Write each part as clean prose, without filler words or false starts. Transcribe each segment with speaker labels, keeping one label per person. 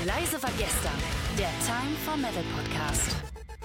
Speaker 1: Leise war gestern, der Time for Metal Podcast.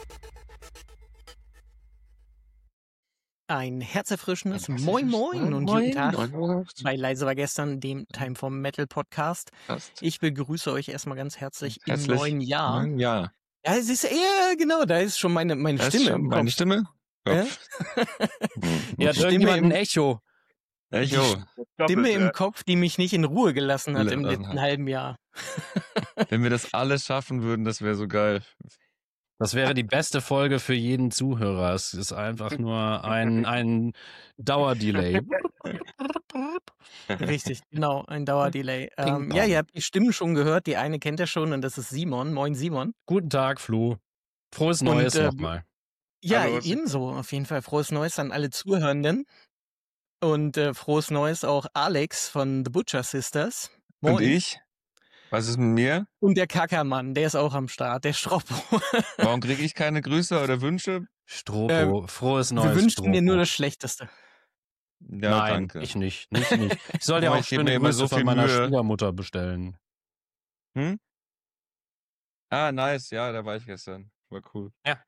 Speaker 2: Ein herzerfrischendes Moin Moin und guten Tag bei Leise war gestern, dem Time for Metal Podcast. Ich begrüße euch erstmal ganz herzlich im neuen Jahr.
Speaker 3: Ja,
Speaker 2: Ja, es ist genau, da ist schon meine Stimme im Kopf.
Speaker 3: Meine Stimme? Kopf.
Speaker 2: Ja,
Speaker 4: irgendjemand ein Echo.
Speaker 3: Echo.
Speaker 2: Stimme im Kopf, die mich nicht in Ruhe gelassen hat im letzten halben Jahr.
Speaker 3: Wenn wir das alles schaffen würden, das wäre so geil.
Speaker 4: Das wäre die beste Folge für jeden Zuhörer. Es ist einfach nur ein Dauerdelay.
Speaker 2: Richtig, genau, ein Dauerdelay. Ja, ihr habt die Stimmen schon gehört. Die eine kennt ihr schon und das ist Simon. Moin, Simon.
Speaker 4: Guten Tag, Flo. Frohes Neues nochmal.
Speaker 2: Ja, hallo. Ebenso. Auf jeden Fall frohes Neues an alle Zuhörenden. Und frohes Neues auch Alex von The Butcher Sisters.
Speaker 3: Moin. Und ich? Was ist mit mir?
Speaker 2: Und der Kackermann, der ist auch am Start, der Stroppo.
Speaker 3: Warum kriege ich keine Grüße oder Wünsche?
Speaker 4: Stroppo, frohes Neues.
Speaker 2: Wir wünschen dir nur das Schlechteste.
Speaker 3: Ja,
Speaker 4: nein,
Speaker 3: danke.
Speaker 4: Ich nicht. Ich soll dir auch schöne Grüße von meiner Schwiegermutter bestellen.
Speaker 3: Hm? Ah, nice. Ja, da war ich gestern. War cool.
Speaker 4: Ja.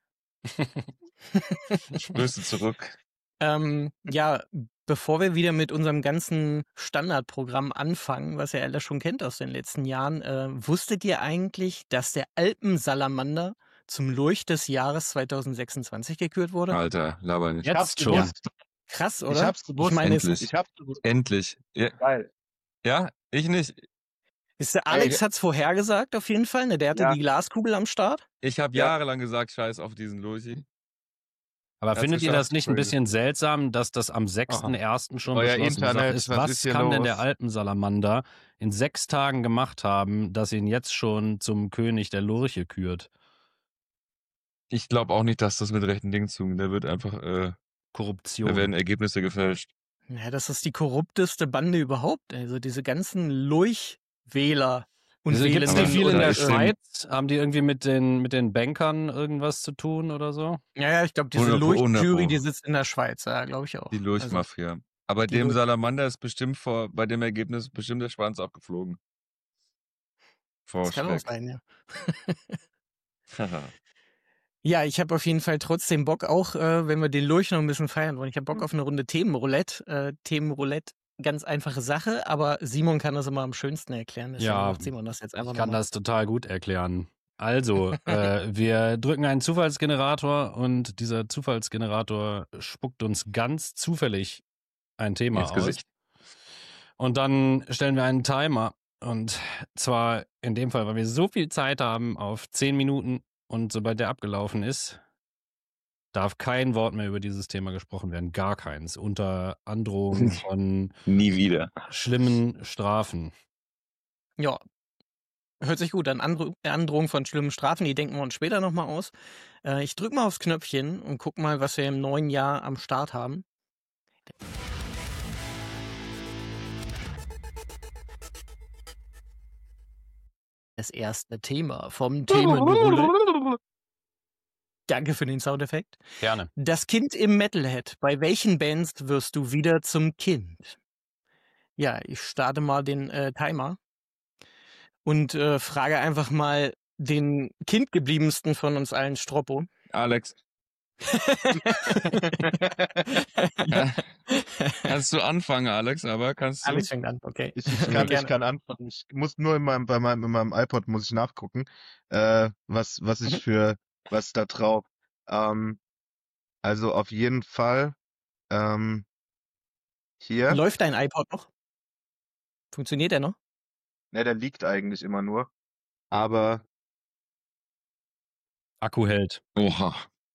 Speaker 3: Grüße zurück.
Speaker 2: Ja, bevor wir wieder mit unserem ganzen Standardprogramm anfangen, was ihr alle schon kennt aus den letzten Jahren, wusstet ihr eigentlich, dass der Alpensalamander zum Lurch des Jahres 2026 gekürt wurde?
Speaker 3: Alter, laber nicht.
Speaker 4: Jetzt schon.
Speaker 2: Krass, oder?
Speaker 3: Ich hab's gewusst.
Speaker 2: Ich
Speaker 3: hab's gewusst. Endlich. Ja.
Speaker 5: Geil.
Speaker 3: Ja, ich nicht.
Speaker 2: Ist der Alex hat's vorhergesagt auf jeden Fall, ne? Der hatte die Glaskugel am Start.
Speaker 3: Ich habe jahrelang gesagt, scheiß auf diesen Lurchi.
Speaker 4: Aber findet ihr das nicht ein bisschen seltsam, dass das am 6.1. schon beschlossen ist? Was kann denn der Alpensalamander in 6 Tagen gemacht haben, dass ihn jetzt schon zum König der Lurche kürt?
Speaker 3: Ich glaube auch nicht, dass das mit rechten Dingen zugeht. Der wird einfach
Speaker 4: Korruption.
Speaker 3: Da werden Ergebnisse gefälscht.
Speaker 2: Ja, das ist die korrupteste Bande überhaupt. Also diese ganzen Lurchwähler. Und
Speaker 4: gibt es nicht viel in der Schweiz? Haben die irgendwie mit den Bankern irgendwas zu tun oder so?
Speaker 2: Ja, ich glaube, diese Lurch-Jury, die sitzt in der Schweiz, ja, glaube ich auch.
Speaker 3: Die Lurch-Mafia. Also, aber dem Salamander ist bestimmt bei dem Ergebnis bestimmt der Schwanz abgeflogen.
Speaker 2: Das kann auch sein, ja. Ja, ich habe auf jeden Fall trotzdem Bock, auch wenn wir den Lurch noch ein bisschen feiern wollen. Ich habe Bock auf eine Runde Themenroulette. Themenroulette, ganz einfache Sache, aber Simon kann das immer am schönsten erklären. Deswegen macht Simon das jetzt einfach
Speaker 4: ich kann das total gut erklären. Also, wir drücken einen Zufallsgenerator und dieser Zufallsgenerator spuckt uns ganz zufällig ein Thema aus. Gesicht. Und dann stellen wir einen Timer. Und zwar in dem Fall, weil wir so viel Zeit haben, auf 10 Minuten. Und sobald der abgelaufen ist, darf kein Wort mehr über dieses Thema gesprochen werden. Gar keins. Unter Androhung von
Speaker 3: nie wieder
Speaker 4: schlimmen Strafen.
Speaker 2: Ja, hört sich gut an. Androhung von schlimmen Strafen, die denken wir uns später nochmal aus. Ich drück mal aufs Knöpfchen und guck mal, was wir im neuen Jahr am Start haben. Das erste Thema vom Themenroulette. Danke für den Soundeffekt.
Speaker 4: Gerne.
Speaker 2: Das Kind im Metalhead. Bei welchen Bands wirst du wieder zum Kind? Ja, ich starte mal den Timer und frage einfach mal den kindgebliebensten von uns allen, Stroppo.
Speaker 3: Alex. Kannst du anfangen, Alex, aber kannst du?
Speaker 2: Alex fängt an, okay.
Speaker 5: Ich kann anfangen. Ich muss nur in meinem iPod muss ich nachgucken, was da drauf. Also auf jeden Fall hier.
Speaker 2: Läuft dein iPod noch? Funktioniert der noch?
Speaker 5: Ne, der liegt eigentlich immer nur. Aber
Speaker 4: Akku hält.
Speaker 3: Oha.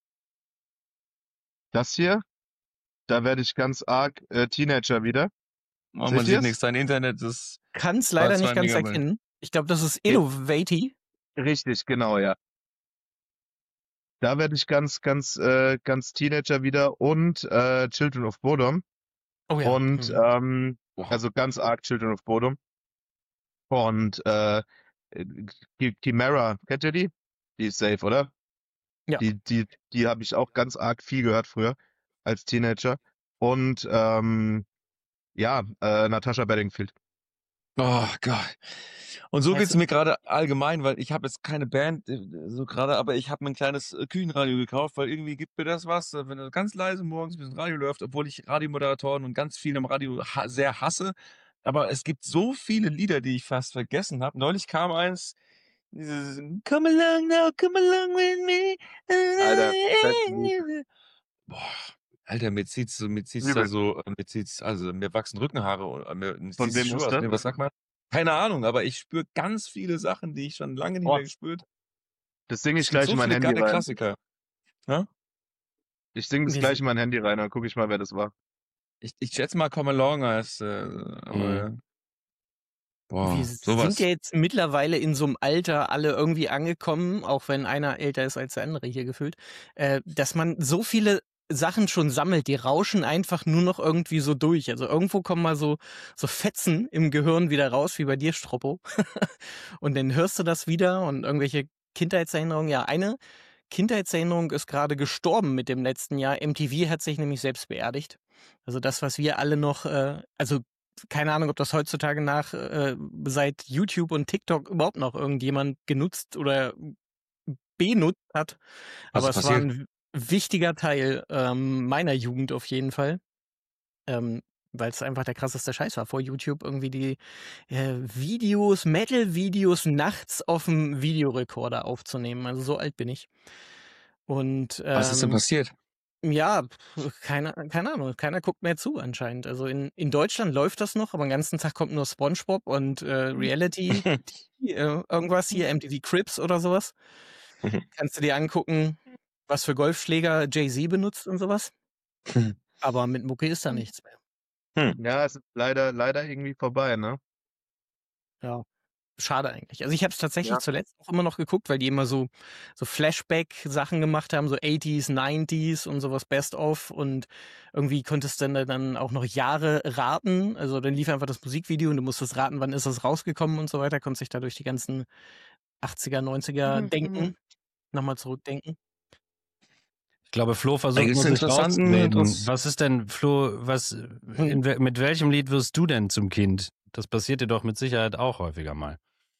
Speaker 5: Das hier, da werde ich ganz arg Teenager wieder.
Speaker 3: Oh, man sieht nichts, dein Internet ist...
Speaker 2: Kann's leider nicht ganz erkennen. Ich glaube, das ist Innovati.
Speaker 5: Richtig, genau, ja. Da werde ich ganz Teenager wieder und Children of Bodom.
Speaker 2: Oh ja.
Speaker 5: Und also ganz arg Children of Bodom. Und Chimera, kennt ihr die? Die ist safe, oder?
Speaker 2: Ja.
Speaker 5: Die habe ich auch ganz arg viel gehört früher als Teenager. Und Natasha Bedingfield.
Speaker 3: Oh Gott. Und so
Speaker 2: Weißt
Speaker 3: geht's
Speaker 2: du?
Speaker 3: mir gerade allgemein, weil ich habe jetzt keine Band so gerade, aber ich habe mir ein kleines Küchenradio gekauft, weil irgendwie gibt mir das was, wenn das ganz leise morgens ein bisschen Radio läuft, obwohl ich Radiomoderatoren und ganz viel im Radio sehr hasse. Aber es gibt so viele Lieder, die ich fast vergessen habe. Neulich kam eins, dieses Come along now, come along with me.
Speaker 5: Alter, Lied.
Speaker 3: Boah, Alter, mir zieht's
Speaker 5: Übel.
Speaker 3: also mir wachsen Rückenhaare, mir
Speaker 5: Von
Speaker 3: zieht's die
Speaker 5: wem
Speaker 3: Schuhe
Speaker 5: ist
Speaker 3: aus.
Speaker 5: das?
Speaker 3: Nee, was sagt man? Keine Ahnung, aber ich spüre ganz viele Sachen, die ich schon lange nicht
Speaker 5: Oh,
Speaker 3: mehr gespürt.
Speaker 5: das singe
Speaker 3: Es
Speaker 5: ich
Speaker 3: gibt
Speaker 5: gleich
Speaker 3: so
Speaker 5: in mein
Speaker 3: viele
Speaker 5: Handy
Speaker 3: geile
Speaker 5: rein.
Speaker 3: Klassiker. Ja?
Speaker 5: Ich singe das
Speaker 2: Wir,
Speaker 5: gleich in mein Handy rein, dann gucke ich mal, wer das war.
Speaker 3: Ich schätze mal Come Along heißt,
Speaker 4: Mhm.
Speaker 3: aber
Speaker 2: wir
Speaker 3: boah,
Speaker 2: sind
Speaker 3: sowas.
Speaker 2: ja jetzt mittlerweile in so einem Alter alle irgendwie angekommen, auch wenn einer älter ist als der andere hier gefühlt, dass man so viele Sachen schon sammelt, die rauschen einfach nur noch irgendwie so durch. Also irgendwo kommen mal so Fetzen im Gehirn wieder raus, wie bei dir, Stroppo. Und dann hörst du das wieder und irgendwelche Kindheitserinnerungen. Ja, eine Kindheitserinnerung ist gerade gestorben mit dem letzten Jahr. MTV hat sich nämlich selbst beerdigt. Also das, was wir alle noch, also keine Ahnung, ob das heutzutage seit YouTube und TikTok überhaupt noch irgendjemand genutzt oder benutzt hat.
Speaker 3: Was
Speaker 2: Aber
Speaker 3: ist
Speaker 2: es war
Speaker 3: passiert?
Speaker 2: ein wichtiger Teil meiner Jugend auf jeden Fall. Weil es einfach der krasseste Scheiß war. Vor YouTube irgendwie die Metal-Videos nachts auf dem Videorekorder aufzunehmen. Also so alt bin ich. Und
Speaker 3: Was ist denn passiert?
Speaker 2: ja, keine Ahnung, keiner guckt mehr zu anscheinend. Also in Deutschland läuft das noch, aber den ganzen Tag kommt nur SpongeBob und Reality, irgendwas hier, MTV Cribs oder sowas. Kannst du dir angucken, was für Golfschläger Jay-Z benutzt und sowas. Aber mit Mucke ist da nichts mehr.
Speaker 5: Ja, es ist leider irgendwie vorbei, ne?
Speaker 2: Ja, schade eigentlich. Also ich habe es tatsächlich
Speaker 5: Ja.
Speaker 2: zuletzt auch immer noch geguckt, weil die immer so Flashback-Sachen gemacht haben, so 80s, 90s und sowas Best-of und irgendwie konntest du dann auch noch Jahre raten. Also dann lief einfach das Musikvideo und du musstest raten, wann ist das rausgekommen und so weiter. Konntest dich da durch die ganzen 80er, 90er nochmal zurückdenken.
Speaker 4: Ich glaube, Flo versucht
Speaker 3: Gibt's
Speaker 4: nur sich
Speaker 3: interessanten
Speaker 4: rauszureden.
Speaker 3: Interess-
Speaker 4: Was ist denn, Flo, mit welchem Lied wirst du denn zum Kind? Das passiert dir doch mit Sicherheit auch häufiger mal.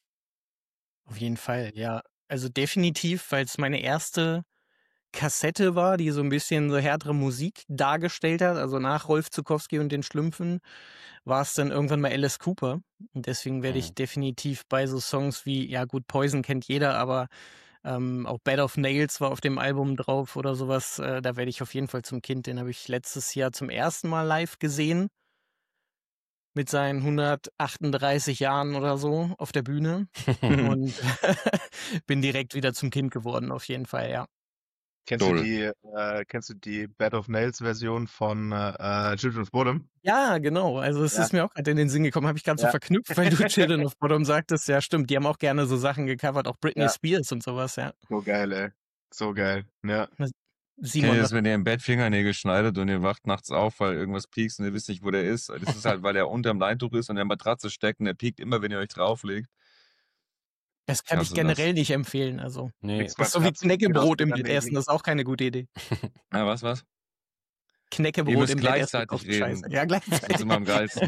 Speaker 2: Auf jeden Fall, ja. Also definitiv, weil es meine erste Kassette war, die so ein bisschen so härtere Musik dargestellt hat. Also nach Rolf Zuckowski und den Schlümpfen war es dann irgendwann mal Alice Cooper. Und deswegen werde ich definitiv bei so Songs wie, ja gut, Poison kennt jeder, aber auch Bed of Nails war auf dem Album drauf oder sowas. Da werde ich auf jeden Fall zum Kind. Den habe ich letztes Jahr zum ersten Mal live gesehen. Mit seinen 138 Jahren oder so auf der Bühne. Und bin direkt wieder zum Kind geworden, auf jeden Fall, ja.
Speaker 5: Kennst du die Bed of Nails Version von Children of Bodom?
Speaker 2: Ja, genau. Also es
Speaker 5: Ja.
Speaker 2: ist mir auch gerade in den Sinn gekommen, habe ich gerade so
Speaker 5: Ja.
Speaker 2: verknüpft, weil du Children of Bodom sagtest. Ja, stimmt. Die haben auch gerne so Sachen gecovert, auch Britney
Speaker 5: Ja.
Speaker 2: Spears und sowas, ja.
Speaker 5: So geil, ey. So geil. Ja.
Speaker 3: Kennt
Speaker 2: Simon,
Speaker 3: ihr
Speaker 2: was
Speaker 3: das, wenn ihr im Bett Fingernägel schneidet und ihr wacht nachts auf, weil irgendwas piekst und ihr wisst nicht, wo der ist? Das ist halt, weil er unterm Leintuch ist und in der Matratze steckt und der piekt immer, wenn ihr euch drauflegt.
Speaker 2: das kann ich
Speaker 3: hasse
Speaker 2: generell nicht empfehlen. Also
Speaker 4: Nee.
Speaker 5: Nix
Speaker 2: das ist so wie
Speaker 5: Matratzen,
Speaker 2: Knäckebrot im
Speaker 5: genau,
Speaker 2: Bett essen, das ist auch keine gute Idee.
Speaker 3: Ja, was? Ihr
Speaker 2: Knäckebrot
Speaker 3: müsst
Speaker 2: im Bett essen ist
Speaker 3: gleichzeitig
Speaker 2: auch
Speaker 3: reden.
Speaker 2: scheiße. Ja,
Speaker 3: Das
Speaker 2: gleichzeitig.
Speaker 3: ist immer am geilsten.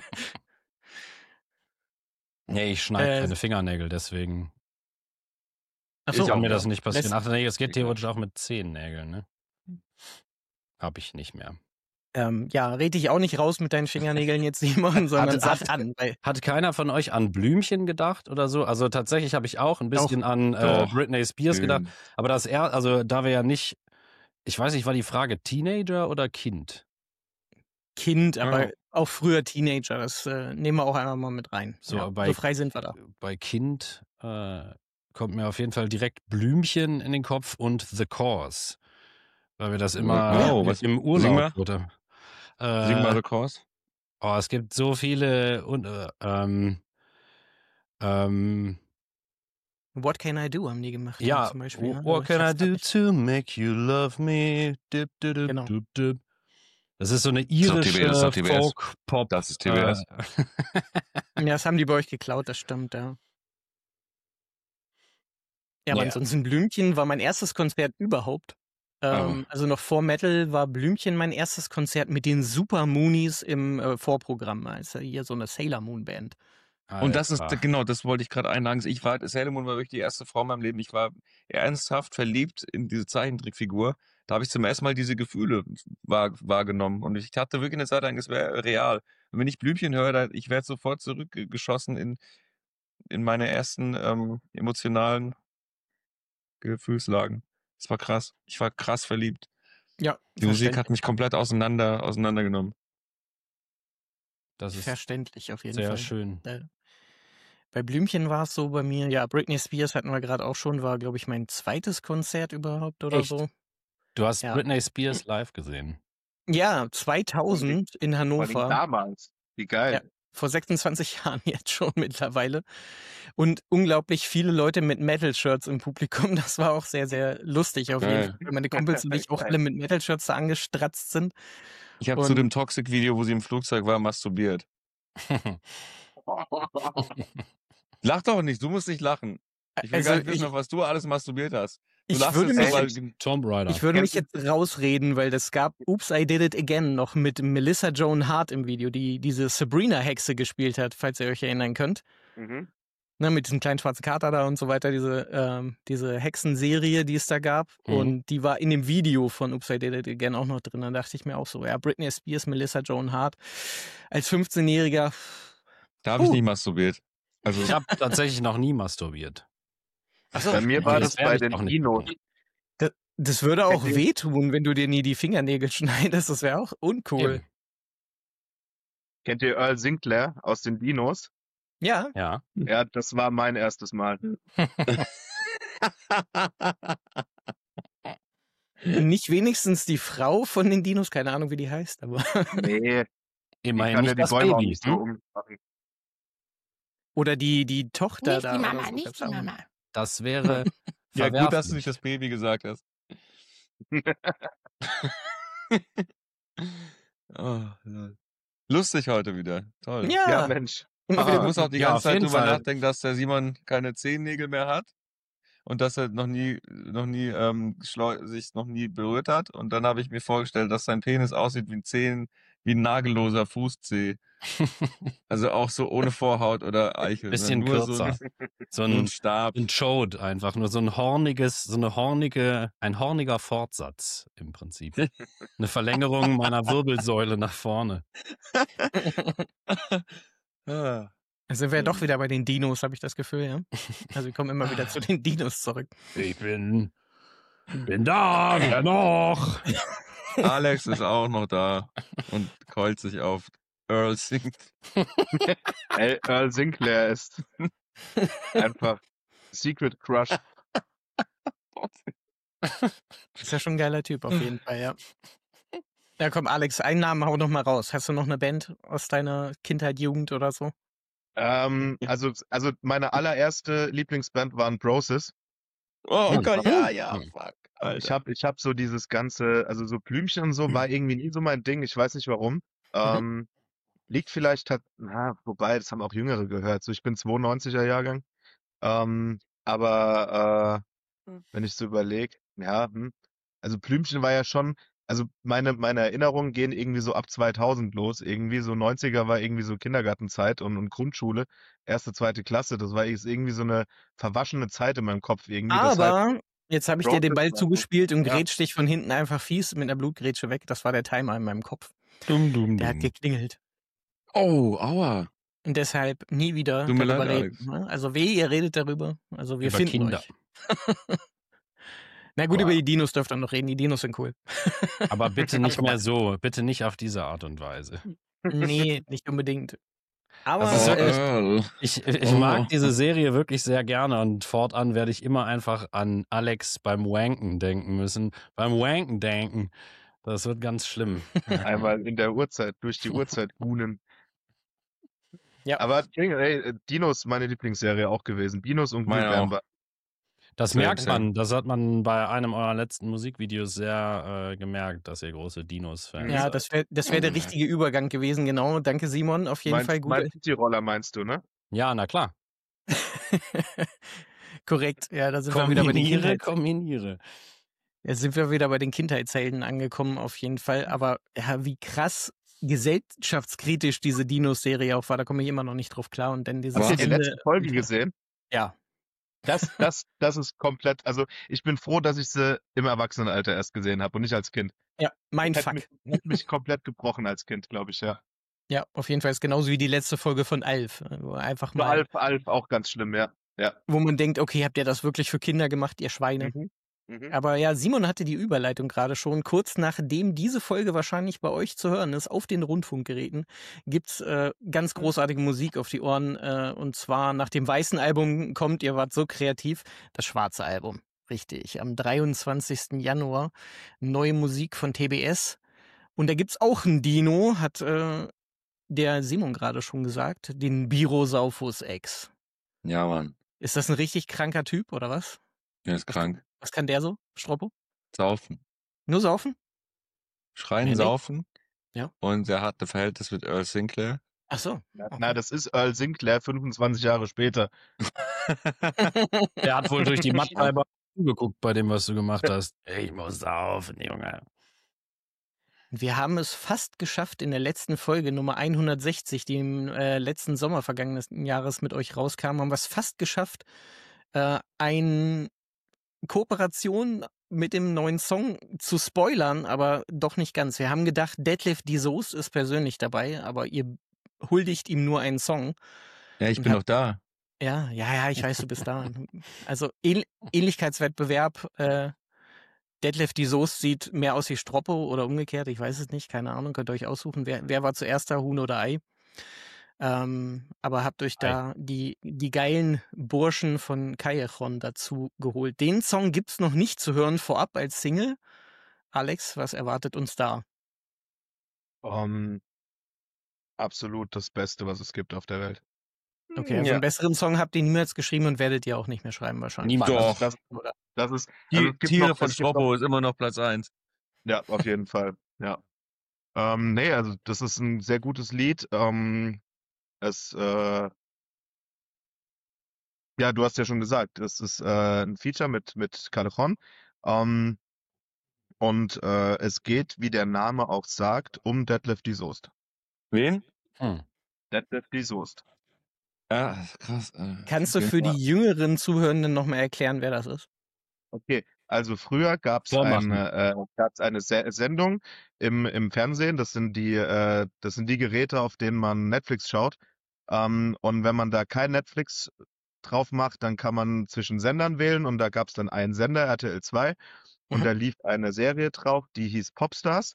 Speaker 4: Nee, ich schneide
Speaker 2: Äh,
Speaker 4: keine Fingernägel, deswegen
Speaker 2: Ach
Speaker 3: Ich
Speaker 2: so,
Speaker 4: kann
Speaker 3: auch
Speaker 4: mir das
Speaker 3: nicht.
Speaker 4: nicht passieren.
Speaker 2: Lässt-
Speaker 4: Ach nee, es geht
Speaker 3: Ich
Speaker 4: theoretisch auch mit Zehennägeln, ne? Hab ich nicht mehr.
Speaker 2: ja, red dich auch nicht raus mit deinen Fingernägeln jetzt, Simon, sondern
Speaker 4: Hat-
Speaker 2: sag an. Weil
Speaker 4: Hat keiner von euch an Blümchen gedacht oder so? Also tatsächlich habe ich auch ein bisschen an
Speaker 3: Doch.
Speaker 4: Britney Spears gedacht.
Speaker 3: Schön.
Speaker 4: Aber also da wir ja nicht, ich weiß nicht, war die Frage Teenager oder Kind?
Speaker 2: Kind, aber
Speaker 3: Ja.
Speaker 2: auch früher Teenager, das nehmen wir auch einmal mal mit rein.
Speaker 4: So,
Speaker 2: Ja,
Speaker 4: bei-
Speaker 2: so frei sind wir da.
Speaker 4: Bei Kind kommt mir auf jeden Fall direkt Blümchen in den Kopf und The Cause. Weil wir das immer
Speaker 3: Oh, was-
Speaker 4: im
Speaker 3: sing
Speaker 4: Urlaub
Speaker 3: mal.
Speaker 4: oder
Speaker 3: Sing mal The Cause.
Speaker 4: oh, es gibt so viele
Speaker 2: What Can I Do haben die gemacht.
Speaker 4: ja,
Speaker 2: zum Beispiel. Ne?
Speaker 4: what
Speaker 2: Also
Speaker 4: can
Speaker 2: ich
Speaker 4: I
Speaker 2: hab's
Speaker 4: do
Speaker 2: grad
Speaker 4: to make you love me? Dip, dip, dip,
Speaker 2: Genau.
Speaker 4: dip, dip. Das ist so eine
Speaker 3: doch
Speaker 4: irische
Speaker 3: TBS, das ist doch TBS.
Speaker 4: Folk-Pop.
Speaker 3: Das ist TBS.
Speaker 2: nicht. Ja, das haben die bei euch geklaut, das stimmt, ja. Ja, aber
Speaker 4: Ja.
Speaker 2: ansonsten Blümchen war mein erstes Konzert überhaupt. Also noch vor Metal war Blümchen mein erstes Konzert mit den Super Moonies im Vorprogramm. Also hier so eine Sailor Moon Band.
Speaker 3: Und das ist,
Speaker 4: Alter.
Speaker 3: genau, das wollte ich gerade einladen. Sailor Moon war wirklich die erste Frau in meinem Leben. Ich war ernsthaft verliebt in diese Zeichentrickfigur. Da habe ich zum ersten Mal diese Gefühle wahrgenommen. Und ich hatte wirklich eine Zeit lang, es wäre real. Und wenn ich Blümchen höre, ich werde sofort zurückgeschossen in meine ersten emotionalen Gefühlslagen. Das war krass. Ich war krass verliebt.
Speaker 2: Ja,
Speaker 3: Die Musik
Speaker 2: verständlich.
Speaker 3: hat mich komplett auseinandergenommen.
Speaker 4: Das ist
Speaker 2: Verständlich auf jeden
Speaker 4: sehr
Speaker 2: Fall.
Speaker 4: schön.
Speaker 2: Bei Blümchen war es so bei mir, ja, Britney Spears hatten wir gerade auch schon, war, glaube ich, mein zweites Konzert überhaupt oder
Speaker 4: Echt?
Speaker 2: so.
Speaker 4: Du hast
Speaker 2: Ja.
Speaker 4: Britney Spears live gesehen.
Speaker 2: Ja, 2000 in
Speaker 5: Vor allem
Speaker 2: Hannover.
Speaker 5: damals. Wie geil.
Speaker 2: Ja, vor 26 Jahren jetzt schon mittlerweile. Und unglaublich viele Leute mit Metal-Shirts im Publikum. Das war auch sehr, sehr lustig auf jeden
Speaker 3: Geil.
Speaker 2: Fall. Meine Kumpels und ich auch alle mit Metal-Shirts da angestratzt sind.
Speaker 3: Ich habe zu
Speaker 2: Und-
Speaker 3: dem Toxic-Video, wo sie im Flugzeug war, masturbiert. Lach doch nicht, du musst nicht lachen. Ich will
Speaker 2: Also
Speaker 3: gar nicht wissen,
Speaker 2: ich-
Speaker 3: auf was du alles masturbiert hast. Du
Speaker 2: Ich
Speaker 3: lachst
Speaker 2: würde
Speaker 3: jetzt
Speaker 2: mich
Speaker 3: so,
Speaker 2: jetzt-
Speaker 3: weil
Speaker 4: Tomb Raider.
Speaker 2: Ich würde mich jetzt rausreden, weil das gab Oops, I Did It Again noch mit Melissa Joan Hart im Video, die diese Sabrina-Hexe gespielt hat, falls ihr euch erinnern könnt.
Speaker 5: Mhm.
Speaker 2: Ne, mit diesem kleinen schwarzen Kater da und so weiter, diese Hexenserie, die es da gab.
Speaker 4: Mhm.
Speaker 2: Und die war in dem Video von Oops, I Did It Again auch noch drin. Da dachte ich mir auch so, ja, Britney Spears, Melissa Joan Hart als 15-Jähriger.
Speaker 3: da habe ich nicht masturbiert. Also,
Speaker 4: Ich habe tatsächlich noch nie masturbiert.
Speaker 5: Bei mir war
Speaker 4: Okay,
Speaker 5: das
Speaker 4: das werde
Speaker 5: bei
Speaker 4: ich
Speaker 5: den
Speaker 4: auch nicht
Speaker 5: Dinos.
Speaker 4: tun.
Speaker 2: Das würde auch
Speaker 5: Kennt ihr-
Speaker 2: wehtun, wenn du dir nie die Fingernägel schneidest. Das wäre auch uncool.
Speaker 4: Eben.
Speaker 5: Kennt ihr Earl Sinclair aus den Dinos?
Speaker 2: Ja,
Speaker 4: Ja.
Speaker 5: Ja, das war mein erstes Mal.
Speaker 2: nicht wenigstens die Frau von den Dinos, keine Ahnung, wie die heißt, aber.
Speaker 5: Nee, ich
Speaker 4: Immerhin
Speaker 5: kann ja
Speaker 4: nicht
Speaker 5: die
Speaker 4: das
Speaker 5: Bäume auch
Speaker 4: Baby.
Speaker 5: nicht so ummachen.
Speaker 2: Oder die Tochter
Speaker 1: Nicht
Speaker 2: da.
Speaker 1: die
Speaker 2: oder
Speaker 1: Mama,
Speaker 2: so,
Speaker 1: nicht
Speaker 2: gab's
Speaker 1: die
Speaker 2: auch.
Speaker 1: Mama.
Speaker 4: Das wäre
Speaker 3: ja, gut, dass du
Speaker 4: verwerflich.
Speaker 3: nicht das Baby gesagt hast. Oh, lol. Lustig heute wieder. Toll.
Speaker 2: Ja,
Speaker 5: Ja, Mensch.
Speaker 2: immer
Speaker 3: Ich
Speaker 2: wieder
Speaker 3: muss auch die
Speaker 4: Ja,
Speaker 3: ganze
Speaker 4: auf
Speaker 3: Zeit
Speaker 4: jeden
Speaker 3: drüber
Speaker 4: Fall.
Speaker 3: nachdenken, dass der Simon keine Zehennägel mehr hat und dass er sich noch nie berührt hat. Und dann habe ich mir vorgestellt, dass sein Penis aussieht wie ein nagelloser Fußzeh. Also auch so ohne Vorhaut oder Eichel.
Speaker 4: Bisschen
Speaker 3: sondern nur
Speaker 4: kürzer. So
Speaker 3: So ein
Speaker 4: ein
Speaker 3: Stab.
Speaker 4: Chode einfach. Nur so ein horniger Fortsatz im Prinzip. Eine Verlängerung meiner Wirbelsäule nach vorne.
Speaker 3: Ah.
Speaker 2: Da sind wir ja doch wieder bei den Dinos, habe ich das Gefühl, ja. Also wir kommen immer wieder zu den Dinos zurück.
Speaker 4: Ich bin da, wer noch?
Speaker 3: Alex ist auch noch da und keult sich auf. Earl singt.
Speaker 5: Earl Sinclair ist einfach Secret Crush.
Speaker 2: Ist ja schon ein geiler Typ auf jeden Fall, ja. Ja, komm, Alex, einen Namen hau noch mal raus. Hast du noch eine Band aus deiner Kindheit, Jugend oder so?
Speaker 5: Also meine allererste Lieblingsband waren Broses.
Speaker 3: Oh Gott, ja, fuck. Alter.
Speaker 5: Ich hab so dieses ganze, also so Blümchen und so war irgendwie nie so mein Ding. Ich weiß nicht warum. Liegt vielleicht, wobei, das haben auch Jüngere gehört. So, ich bin 92er Jahrgang. Aber wenn ich so überlege, ja, also Blümchen war ja schon, also meine Erinnerungen gehen irgendwie so ab 2000 los. Irgendwie so 90er war irgendwie so Kindergartenzeit und Grundschule, 1., 2. Klasse. Das war irgendwie so eine verwaschene Zeit in meinem Kopf irgendwie. Deshalb,
Speaker 2: Aber jetzt habe ich dir den Ball
Speaker 5: Broses war
Speaker 2: zugespielt und
Speaker 5: Ja.
Speaker 2: grätsch dich von hinten einfach fies mit einer Blutgrätsche weg. Das war der Timer in meinem Kopf.
Speaker 4: Dumm.
Speaker 2: Der hat geklingelt.
Speaker 3: Oh, aua.
Speaker 2: Und deshalb nie wieder
Speaker 3: Tut mir
Speaker 2: darüber
Speaker 3: leid,
Speaker 2: reden. Ne? Also ihr redet darüber. Also wir
Speaker 4: Über
Speaker 2: finden
Speaker 4: Kinder.
Speaker 2: euch. Na gut,
Speaker 4: Aber-
Speaker 2: über die Dinos dürft ihr noch reden. Die Dinos sind cool.
Speaker 4: Aber bitte nicht mehr so. Bitte nicht auf diese Art und Weise.
Speaker 2: Nee, nicht unbedingt. Aber
Speaker 4: Das ist
Speaker 3: Oh,
Speaker 4: wirklich-
Speaker 3: Earl.
Speaker 4: Ich mag diese Serie wirklich sehr gerne und fortan werde ich immer einfach an Alex beim Wanken denken müssen. Beim Wanken denken. Das wird ganz schlimm.
Speaker 5: einmal in der Uhrzeit, durch die Uhrzeit gunen.
Speaker 2: Ja.
Speaker 5: Aber Dinos meine Lieblingsserie auch gewesen. Dinos und
Speaker 3: Meine
Speaker 5: Glühwärme.
Speaker 3: auch.
Speaker 5: war-
Speaker 4: Das
Speaker 3: Same,
Speaker 4: merkt
Speaker 3: same.
Speaker 4: man. Das hat man bei einem eurer letzten Musikvideos sehr gemerkt, dass ihr große Dinos-Fans
Speaker 2: ja,
Speaker 4: seid.
Speaker 2: das wär der richtige Übergang gewesen, genau. Danke, Simon. Auf jeden Fall gut.
Speaker 5: Mein Cityroller meinst du, ne?
Speaker 4: Ja, na klar.
Speaker 2: Korrekt. Ja, da sind wir wieder bei den
Speaker 4: Kombiniere.
Speaker 2: Jetzt sind wir wieder bei den Kindheitshelden angekommen, auf jeden Fall. Aber ja, wie krass gesellschaftskritisch diese Dinos-Serie auch war, da komme ich immer noch nicht drauf klar. Und dann dieses
Speaker 5: Hast du die
Speaker 2: Ende,
Speaker 5: letzte Folge gesehen?
Speaker 2: ja.
Speaker 5: Das ist komplett, also ich bin froh, dass ich sie im Erwachsenenalter erst gesehen habe und nicht als Kind.
Speaker 2: Ja, mein Fuck.
Speaker 5: Hätte mich komplett gebrochen als Kind, glaube ich, ja.
Speaker 2: Ja, auf jeden Fall ist genauso wie die letzte Folge von Alf. Wo einfach mal,
Speaker 5: Alf auch ganz schlimm, ja.
Speaker 2: wo man denkt, okay, habt ihr das wirklich für Kinder gemacht, ihr Schweine? Aber ja, Simon hatte die Überleitung gerade schon. Kurz nachdem diese Folge wahrscheinlich bei euch zu hören ist, auf den Rundfunkgeräten, gibt's ganz großartige Musik auf die Ohren. Und zwar nach dem weißen Album kommt, ihr wart so kreativ, das schwarze Album. Richtig, am 23. Januar neue Musik von TBS. Und da gibt's auch ein Dino, hat der Simon gerade schon gesagt, den Birosaurus X.
Speaker 3: Ja, Mann.
Speaker 2: Ist das ein richtig kranker Typ, oder was?
Speaker 3: Der ist krank.
Speaker 2: Was kann der so, Stroppo?
Speaker 3: Saufen.
Speaker 2: Nur saufen?
Speaker 3: Schreien,
Speaker 2: Nee.
Speaker 3: saufen.
Speaker 2: Ja.
Speaker 3: Und er hat ein Verhältnis mit Earl Sinclair.
Speaker 2: Ach so.
Speaker 5: Na, das ist Earl Sinclair 25 Jahre später.
Speaker 4: Der hat wohl durch die Mattscheibe zugeguckt bei dem, was du gemacht hast. Ich muss saufen, Junge.
Speaker 2: Wir haben es fast geschafft in der letzten Folge, Nummer 160, die im letzten Sommer vergangenen Jahres mit euch rauskam, haben wir es fast geschafft, eine Kooperation mit dem neuen Song zu spoilern, aber doch nicht ganz. Wir haben gedacht, Detlef die Soest ist persönlich dabei, aber ihr huldigt ihm nur einen Song.
Speaker 3: Ja, ich bin noch da.
Speaker 2: Ja, ich weiß, du bist da. Also Ähnlichkeitswettbewerb, Detlef die Soest sieht mehr aus wie Stroppo oder umgekehrt, ich weiß es nicht, keine Ahnung, könnt ihr euch aussuchen, wer war zuerst da, Huhn oder Ei. Aber habt euch da die geilen Burschen von Callejon dazu geholt. Den Song gibt's noch nicht zu hören vorab als Single. Alex, was erwartet uns da?
Speaker 5: Absolut das Beste, was es gibt auf der Welt.
Speaker 2: Okay, also einen besseren Song habt ihr niemals geschrieben und werdet ihr auch nicht mehr schreiben wahrscheinlich.
Speaker 3: Doch.
Speaker 5: Das ist
Speaker 3: Tiere von Stroppo ist immer noch Platz 1.
Speaker 5: Ja, auf jeden Fall, ja. Nee, also das ist ein sehr gutes Lied. Ja, du hast ja schon gesagt, es ist ein Feature mit Callejon. Und es geht, wie der Name auch sagt, um Detlef die Soest.
Speaker 3: Wen?
Speaker 5: Detlef die Soest.
Speaker 3: Ja, krass.
Speaker 2: Kannst du für die jüngeren Zuhörenden nochmal erklären, wer das ist?
Speaker 5: Okay, also früher gab es eine Sendung im Fernsehen. Das sind die Geräte, auf denen man Netflix schaut. Und wenn man da kein Netflix drauf macht, dann kann man zwischen Sendern wählen. Und da gab es dann einen Sender, RTL 2. Und da lief eine Serie drauf, die hieß Popstars.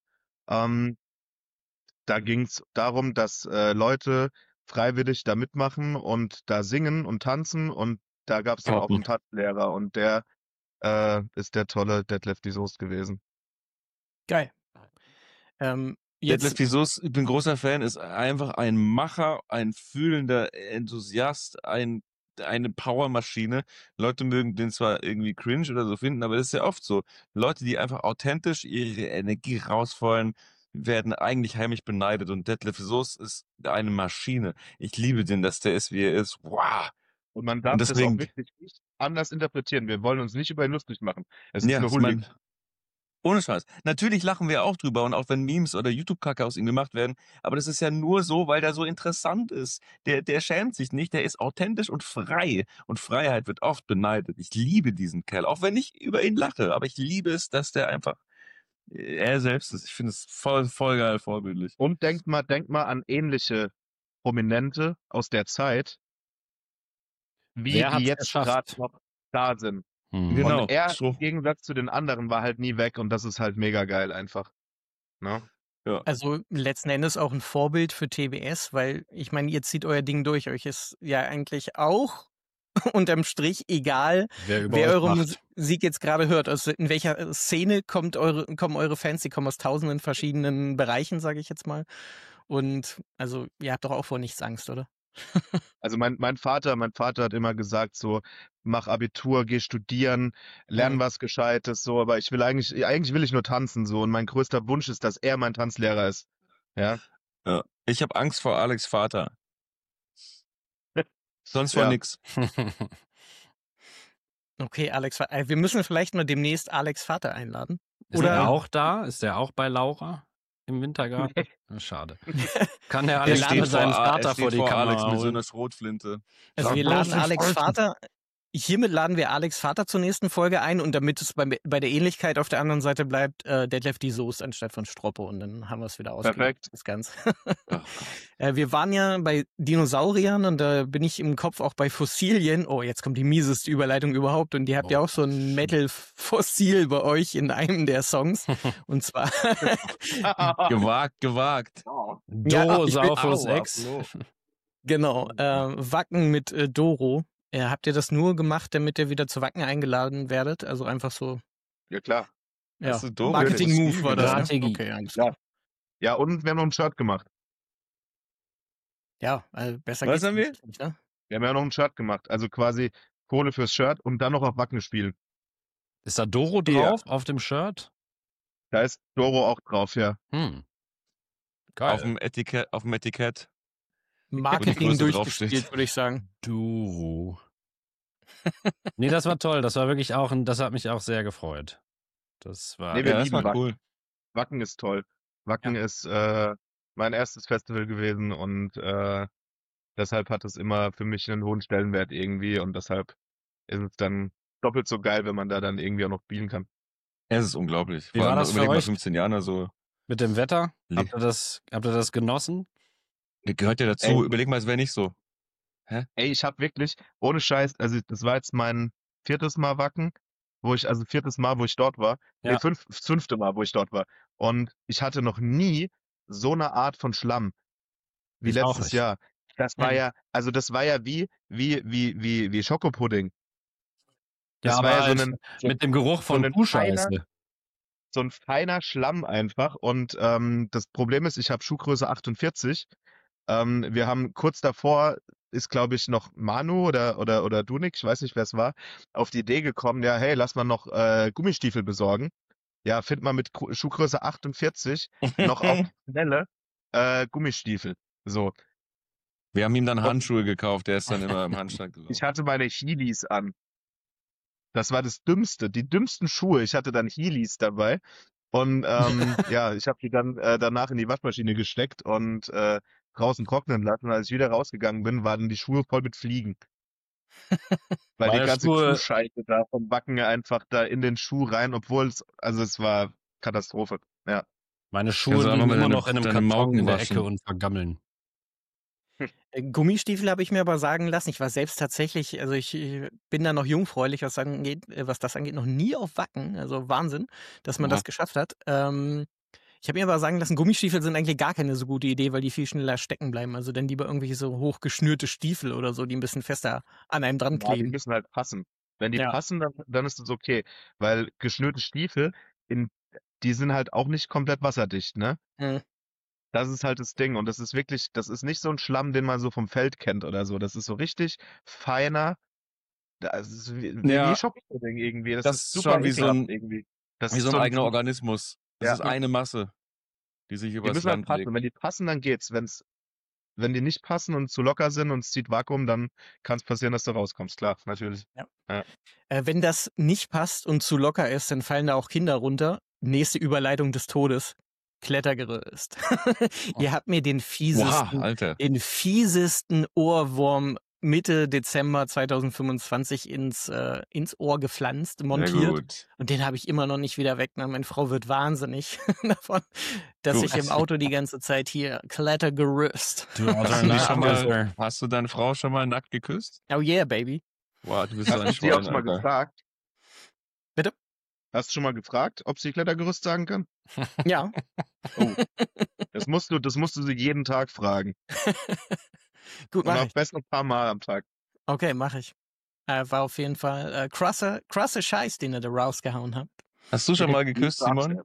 Speaker 5: Da ging es darum, dass Leute freiwillig da mitmachen und da singen und tanzen. Und da gab es dann auch einen Tanzlehrer. Und der ist der tolle Detlef die Soest gewesen.
Speaker 2: Geil.
Speaker 3: Detlef die Soest, ich bin großer Fan, ist einfach ein Macher, ein fühlender Enthusiast, eine Powermaschine. Leute mögen den zwar irgendwie cringe oder so finden, aber das ist ja oft so. Leute, die einfach authentisch ihre Energie rausfallen, werden eigentlich heimlich beneidet. Und Detlef die Soest ist eine Maschine. Ich liebe den, dass der ist, wie er ist. Wow.
Speaker 5: Und man darf das auch wirklich nicht anders interpretieren. Wir wollen uns nicht über ihn lustig machen. Es ist eine Huldigung.
Speaker 3: Ohne Scheiß. Natürlich lachen wir auch drüber und auch wenn Memes oder YouTube-Kacke aus ihm gemacht werden, aber das ist ja nur so, weil der so interessant ist. Der schämt sich nicht, der ist authentisch und frei. Und Freiheit wird oft beneidet. Ich liebe diesen Kerl, auch wenn ich über ihn lache, aber ich liebe es, dass der einfach er selbst ist. Ich finde es voll geil, vorbildlich.
Speaker 5: Und denk mal an ähnliche Prominente aus der Zeit, wie die jetzt gerade noch da sind.
Speaker 3: Genau.
Speaker 5: Und er im Gegensatz zu den anderen war halt nie weg und das ist halt mega geil einfach. Ne?
Speaker 3: Ja.
Speaker 2: Also letzten Endes auch ein Vorbild für TBS, weil ich meine, ihr zieht euer Ding durch. Euch ist ja eigentlich auch unterm Strich egal, wer eure Musik jetzt gerade hört. Also in welcher Szene kommen eure Fans? Die kommen aus tausenden verschiedenen Bereichen, sage ich jetzt mal. Und also ihr habt doch auch vor nichts Angst, oder?
Speaker 5: Also mein Vater hat immer gesagt so, mach Abitur, geh studieren, lern was Gescheites, so, aber eigentlich will ich nur tanzen, so, und mein größter Wunsch ist, dass er mein Tanzlehrer ist. Ja.
Speaker 3: Ich habe Angst vor Alex Vater. Sonst vor nix.
Speaker 2: Okay, Alex, wir müssen vielleicht mal demnächst Alex Vater einladen.
Speaker 4: Ist er auch da? Ist er auch bei Laura? im Wintergarten? Schade. Kann der
Speaker 2: Wir
Speaker 4: Alex
Speaker 2: laden
Speaker 4: mit seinem Vater
Speaker 3: er
Speaker 4: vor
Speaker 3: steht
Speaker 4: die
Speaker 3: vor Alex
Speaker 4: Kamera
Speaker 3: mit so
Speaker 4: holen?
Speaker 3: einer Schrotflinte.
Speaker 2: Also wir laden Alex Vater. Hiermit laden wir Alex Vater zur nächsten Folge ein und damit es bei der Ähnlichkeit auf der anderen Seite bleibt, Detlef die Soest anstatt von Stroppe und dann haben wir es wieder ausgeglichen.
Speaker 5: Perfekt.
Speaker 2: Das Ganze.
Speaker 3: Oh,
Speaker 2: Wir waren ja bei Dinosauriern und da bin ich im Kopf auch bei Fossilien. Oh, jetzt kommt die mieseste Überleitung überhaupt und ihr habt ja auch so ein Metal-Fossil bei euch in einem der Songs und zwar
Speaker 3: gewagt.
Speaker 4: Dorosaurus X.
Speaker 2: Genau, Wacken mit Doro. Habt ihr das nur gemacht, damit ihr wieder zu Wacken eingeladen werdet? Also einfach so.
Speaker 5: Ja, klar.
Speaker 2: Ja,
Speaker 3: Hast du Doro
Speaker 2: Marketing-Move war das. Ne?
Speaker 4: Strategie.
Speaker 2: Okay, alles
Speaker 5: Ja.
Speaker 2: klar.
Speaker 5: Ja, und wir haben noch ein Shirt gemacht.
Speaker 2: Ja, besser
Speaker 3: Was
Speaker 2: geht's
Speaker 3: haben wir?
Speaker 2: nicht, ne?
Speaker 5: Wir haben ja noch ein Shirt gemacht. Also quasi Kohle fürs Shirt und dann noch auf Wacken spielen.
Speaker 4: Ist da Doro drauf auf dem Shirt?
Speaker 5: Da ist Doro auch drauf, ja.
Speaker 4: Geil.
Speaker 3: Auf dem Etikett.
Speaker 2: Marketing
Speaker 3: Größe
Speaker 2: durchgespielt,
Speaker 3: draufsteht.
Speaker 2: würde ich sagen.
Speaker 4: Doro. Nee, das war toll. Das war wirklich auch, das hat mich auch sehr gefreut. Das war.
Speaker 5: Nee, wir
Speaker 3: Ja, das
Speaker 5: lieben
Speaker 3: war
Speaker 5: Wacken.
Speaker 3: cool.
Speaker 5: Wacken ist toll. Wacken ist mein erstes Festival gewesen und deshalb hat es immer für mich einen hohen Stellenwert irgendwie und deshalb ist es dann doppelt so geil, wenn man da dann irgendwie auch noch spielen kann.
Speaker 3: Es ist unglaublich.
Speaker 4: Wie
Speaker 3: Vor
Speaker 4: war
Speaker 3: allem
Speaker 4: das für
Speaker 3: überleg mal
Speaker 4: euch?
Speaker 3: 15 Jahre so.
Speaker 4: Mit dem Wetter?
Speaker 3: Le-
Speaker 4: Habt ihr das genossen?
Speaker 3: Gehört ja dazu.
Speaker 5: Ey.
Speaker 3: Überleg mal, es wäre nicht so.
Speaker 5: Ey, ich habe wirklich, ohne Scheiß, also das war jetzt mein viertes Mal Wacken, wo ich dort war.
Speaker 4: Ja.
Speaker 5: Nee, fünfte Mal, wo ich dort war. Und ich hatte noch nie so eine Art von Schlamm wie
Speaker 4: Ich auch
Speaker 5: letztes
Speaker 4: nicht.
Speaker 5: Jahr. Das war ja wie Schokopudding. Das
Speaker 4: Ja,
Speaker 5: war
Speaker 4: aber
Speaker 5: ja
Speaker 4: halt mit dem Geruch von
Speaker 5: ein
Speaker 4: Kuhscheiße.
Speaker 5: so ein feiner Schlamm einfach. Und das Problem ist, ich habe Schuhgröße 48. Wir haben kurz davor, ist glaube ich noch Manu oder Dunik, ich weiß nicht wer es war, auf die Idee gekommen, ja hey, lass mal noch Gummistiefel besorgen. Ja, findet man mit Schuhgröße 48 noch auf Schnelle Gummistiefel. So,
Speaker 3: Wir haben ihm dann Handschuhe gekauft. Der ist dann immer im Handstand gelaufen.
Speaker 5: ich hatte meine Heelys an. Das war das Dümmste, die dümmsten Schuhe. Ich hatte dann Heelys dabei. Und ja, ich habe die dann danach in die Waschmaschine gesteckt und draußen trocknen lassen. Als ich wieder rausgegangen bin, waren die Schuhe voll mit Fliegen. Weil die
Speaker 4: Meine
Speaker 5: ganze
Speaker 4: Schuhe-
Speaker 5: Kuhscheiße da vom Backen einfach da in den Schuh rein, obwohl es war Katastrophe. Ja.
Speaker 4: Meine
Speaker 3: Kannst
Speaker 4: Schuhe
Speaker 3: du
Speaker 4: liegen
Speaker 3: einfach mal
Speaker 4: immer noch in einem
Speaker 3: deine
Speaker 4: Karton
Speaker 3: Mauken
Speaker 4: in der
Speaker 3: waschen.
Speaker 4: Ecke und vergammeln.
Speaker 2: Gummistiefel habe ich mir aber sagen lassen. Ich war selbst tatsächlich, also ich bin da noch jungfräulich, was das angeht, noch nie auf Wacken. Also Wahnsinn, dass man
Speaker 3: Ja.
Speaker 2: das geschafft hat. Ich habe mir aber sagen lassen, Gummistiefel sind eigentlich gar keine so gute Idee, weil die viel schneller stecken bleiben. Also dann lieber irgendwelche so hochgeschnürte Stiefel oder so, die ein bisschen fester an einem dran
Speaker 5: Ja, die
Speaker 2: kleben.
Speaker 5: müssen halt passen. Wenn die
Speaker 2: Ja.
Speaker 5: passen, dann ist es okay. Weil geschnürte Stiefel, die sind halt auch nicht komplett wasserdicht, ne?
Speaker 2: Mhm.
Speaker 5: Das ist halt das Ding. Und das ist nicht so ein Schlamm, den man so vom Feld kennt oder so. Das ist so richtig feiner. Das ist wie
Speaker 3: Ja.
Speaker 5: Schokopudding irgendwie. Das
Speaker 3: Das
Speaker 5: ist
Speaker 3: ist
Speaker 5: super
Speaker 3: schon wie so
Speaker 5: ekelhaft
Speaker 3: ein-
Speaker 5: irgendwie. Das
Speaker 3: Wie
Speaker 5: ist
Speaker 3: so ein eigener
Speaker 5: Fluch.
Speaker 3: Organismus. Das
Speaker 5: Ja.
Speaker 3: ist eine Masse, die sich
Speaker 5: Die
Speaker 3: übers
Speaker 5: müssen halt
Speaker 3: Land
Speaker 5: passen.
Speaker 3: legt.
Speaker 5: Und wenn die passen, dann geht's. Wenn die nicht passen und zu locker sind und es zieht Vakuum, dann kann es passieren, dass du rauskommst. Klar, natürlich.
Speaker 2: Wenn das nicht passt und zu locker ist, dann fallen da auch Kinder runter. Nächste Überleitung des Todes. Klettergerüst. Ihr habt mir den
Speaker 3: Wow, Alter.
Speaker 2: fiesesten Ohrwurm Mitte Dezember 2025 ins Ohr gepflanzt,
Speaker 3: Sehr
Speaker 2: montiert.
Speaker 3: gut.
Speaker 2: Und den habe ich immer noch nicht wieder weg. Ne? Meine Frau wird wahnsinnig davon, dass
Speaker 3: Du-
Speaker 2: ich im Auto die ganze Zeit hier Klettergerüst.
Speaker 4: Du
Speaker 3: Hast du, die schon mal,
Speaker 4: Officer.
Speaker 3: hast du deine Frau schon mal nackt geküsst?
Speaker 2: Oh yeah, baby.
Speaker 3: Wow, du bist so
Speaker 5: Hast
Speaker 3: ein
Speaker 5: du sie auch
Speaker 3: Schwein,
Speaker 5: schon mal
Speaker 3: Alter.
Speaker 5: gefragt?
Speaker 2: Bitte?
Speaker 5: Hast du schon mal gefragt, ob sie Klettergerüst sagen kann?
Speaker 2: Ja.
Speaker 5: Das musst du sie jeden Tag fragen.
Speaker 2: Gut,
Speaker 5: Und
Speaker 2: mach
Speaker 5: am
Speaker 2: ich.
Speaker 5: besten ein paar Mal am Tag.
Speaker 2: Okay, mach ich. War auf jeden Fall krasser Scheiß, den ihr da rausgehauen habt.
Speaker 3: Hast du schon mal geküsst, Simon?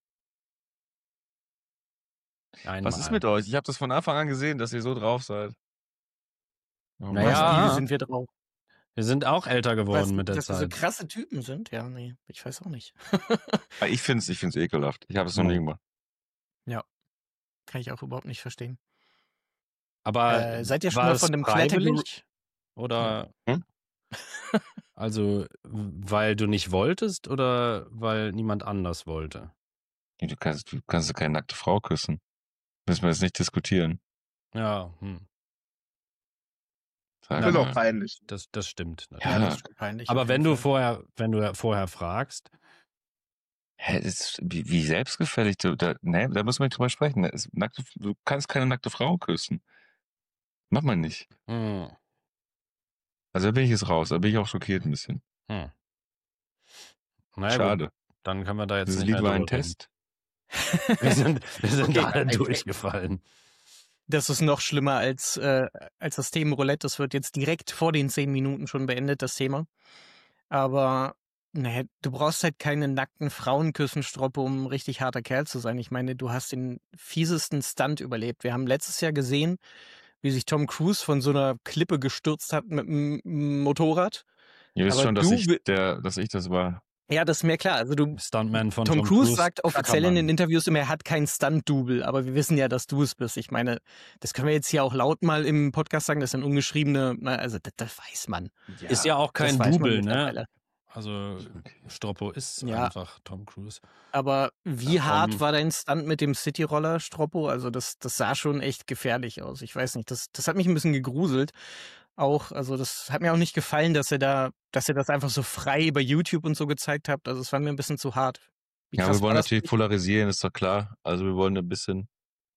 Speaker 4: Einmal.
Speaker 3: Was ist mit euch? Ich habe das von Anfang an gesehen, dass ihr so drauf seid.
Speaker 2: Was,
Speaker 4: Naja,
Speaker 2: wie sind wir drauf?
Speaker 4: wir sind auch älter geworden
Speaker 2: Was,
Speaker 4: mit der
Speaker 2: dass wir so
Speaker 4: Zeit.
Speaker 2: krasse Typen sind? Ja, nee, ich weiß auch nicht.
Speaker 3: Aber ich find's ekelhaft. Ich habe es noch nie gemacht.
Speaker 2: Kann ich auch überhaupt nicht verstehen.
Speaker 4: Aber
Speaker 2: seid ihr schon
Speaker 4: war
Speaker 2: mal
Speaker 4: es
Speaker 2: von dem
Speaker 4: freiwillig? Oder
Speaker 3: Hm?
Speaker 4: also weil du nicht wolltest oder weil niemand anders wollte?
Speaker 3: Du kannst keine nackte Frau küssen. Müssen wir jetzt nicht diskutieren.
Speaker 4: Ja,
Speaker 5: Das ist auch peinlich.
Speaker 4: Das stimmt.
Speaker 2: Natürlich. Ja, das ist schon peinlich.
Speaker 4: Aber wenn du vorher fragst.
Speaker 3: Wie selbstgefällig da muss man nicht drüber sprechen. Du kannst keine nackte Frau küssen. Macht man nicht. Also da bin ich jetzt raus. Da bin ich auch schockiert ein bisschen.
Speaker 4: Naja,
Speaker 3: schade.
Speaker 4: Gut. Dann können wir da jetzt
Speaker 3: das
Speaker 4: nicht
Speaker 3: Lied
Speaker 4: mehr
Speaker 3: war ein
Speaker 4: drüber reden.
Speaker 3: Test.
Speaker 4: Wir sind
Speaker 2: Okay,
Speaker 4: alle durchgefallen.
Speaker 2: Das ist noch schlimmer als das Themenroulette. Das wird jetzt direkt vor den 10 Minuten schon beendet, das Thema. Aber naja, du brauchst halt keine nackten Frauenküssen, Stroppe, um ein richtig harter Kerl zu sein. Ich meine, du hast den fiesesten Stunt überlebt. Wir haben letztes Jahr gesehen, wie sich Tom Cruise von so einer Klippe gestürzt hat mit einem Motorrad.
Speaker 3: Ihr wisst schon, dass ich das war.
Speaker 2: Ja, das ist mir klar. Also
Speaker 4: Stuntman von
Speaker 2: Tom Cruise sagt offiziell in den Interviews immer, er hat keinen Stunt-Double, aber wir wissen ja, dass du es bist. Ich meine, das können wir jetzt hier auch laut mal im Podcast sagen, das sind ungeschriebene, also das weiß man.
Speaker 4: Ja, ist ja auch kein Double, ne? Also Stroppo ist einfach Tom Cruise.
Speaker 2: Aber wie hart war dein Stunt mit dem Cityroller, Stroppo? Also das sah schon echt gefährlich aus. Ich weiß nicht, das hat mich ein bisschen gegruselt. Auch, also das hat mir auch nicht gefallen, dass ihr das einfach so frei bei YouTube und so gezeigt habt. Also es war mir ein bisschen zu hart.
Speaker 3: Ja, wir wollen natürlich polarisieren, ist doch klar. Also wir wollen ein bisschen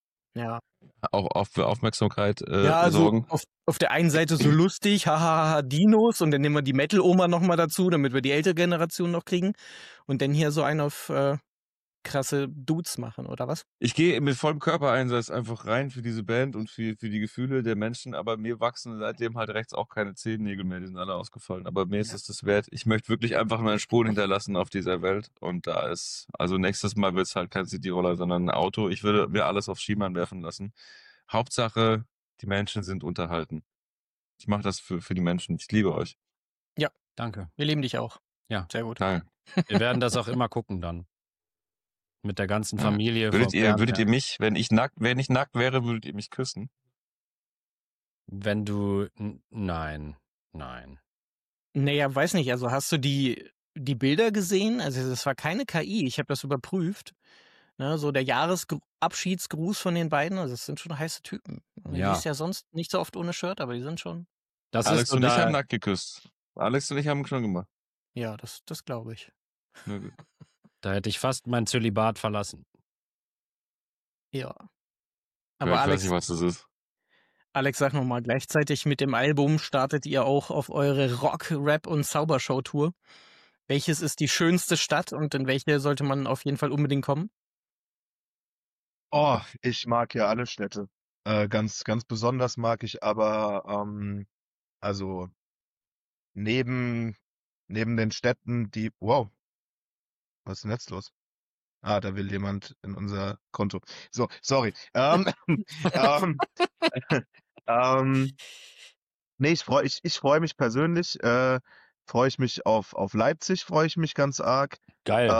Speaker 3: auch für Aufmerksamkeit sorgen.
Speaker 2: Auf der einen Seite so lustig, hahaha, Dinos, und dann nehmen wir die Metal-Oma nochmal dazu, damit wir die ältere Generation noch kriegen. Und dann hier so einen auf krasse Dudes machen, oder was?
Speaker 3: Ich gehe mit vollem Körpereinsatz einfach rein für diese Band und für die Gefühle der Menschen, aber mir wachsen seitdem halt rechts auch keine Zehennägel mehr, die sind alle ausgefallen. Aber mir ist es das wert. Ich möchte wirklich einfach meine Spuren hinterlassen auf dieser Welt, und also nächstes Mal wird es halt kein Cityroller, sondern ein Auto. Ich würde mir alles auf Schiemann werfen lassen. Hauptsache, die Menschen sind unterhalten. Ich mache das für die Menschen. Ich liebe euch.
Speaker 2: Ja,
Speaker 4: danke.
Speaker 2: Wir lieben dich auch.
Speaker 4: Ja,
Speaker 2: sehr gut.
Speaker 3: Danke.
Speaker 4: Wir werden das auch immer gucken dann. Mit der ganzen Familie.
Speaker 3: Würdet ihr mich, wenn ich nackt wäre, würdet ihr mich küssen?
Speaker 4: Wenn du, nein.
Speaker 2: Naja, weiß nicht, also hast du die Bilder gesehen? Also das war keine KI, ich habe das überprüft. Ne, so der Jahresabschiedsgruß von den beiden, also das sind schon heiße Typen. Die ist ja sonst nicht so oft ohne Shirt, aber die sind schon.
Speaker 3: Alex und ich haben nackt geküsst. Alex und ich haben schon gemacht.
Speaker 2: Ja, das glaube ich.
Speaker 3: Na gut.
Speaker 4: Da hätte ich fast mein Zölibat verlassen.
Speaker 2: Ja. Aber
Speaker 3: ich
Speaker 2: Alex,
Speaker 3: weiß nicht, was das ist.
Speaker 2: Alex, sag nochmal, gleichzeitig mit dem Album startet ihr auch auf eure Rock-, Rap- und Zaubershow-Tour. Welches ist die schönste Stadt und in welche sollte man auf jeden Fall unbedingt kommen?
Speaker 5: Oh, ich mag ja alle Städte. Ganz, ganz besonders mag ich aber, also neben den Städten, wow, was ist denn jetzt los? Da will jemand in unser Konto. So, sorry. Nee, ich freue mich persönlich, freue ich mich auf Leipzig, freue ich mich ganz arg.
Speaker 4: Geil.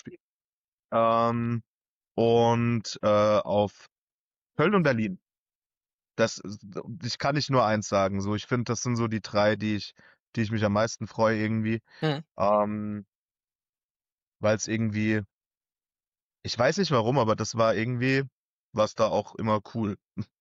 Speaker 5: Und auf Köln und Berlin. Ich kann nicht nur eins sagen. So, ich finde, das sind so die 3, die ich mich am meisten freue irgendwie. Weil es irgendwie, ich weiß nicht warum, aber das war irgendwie, was da auch immer cool.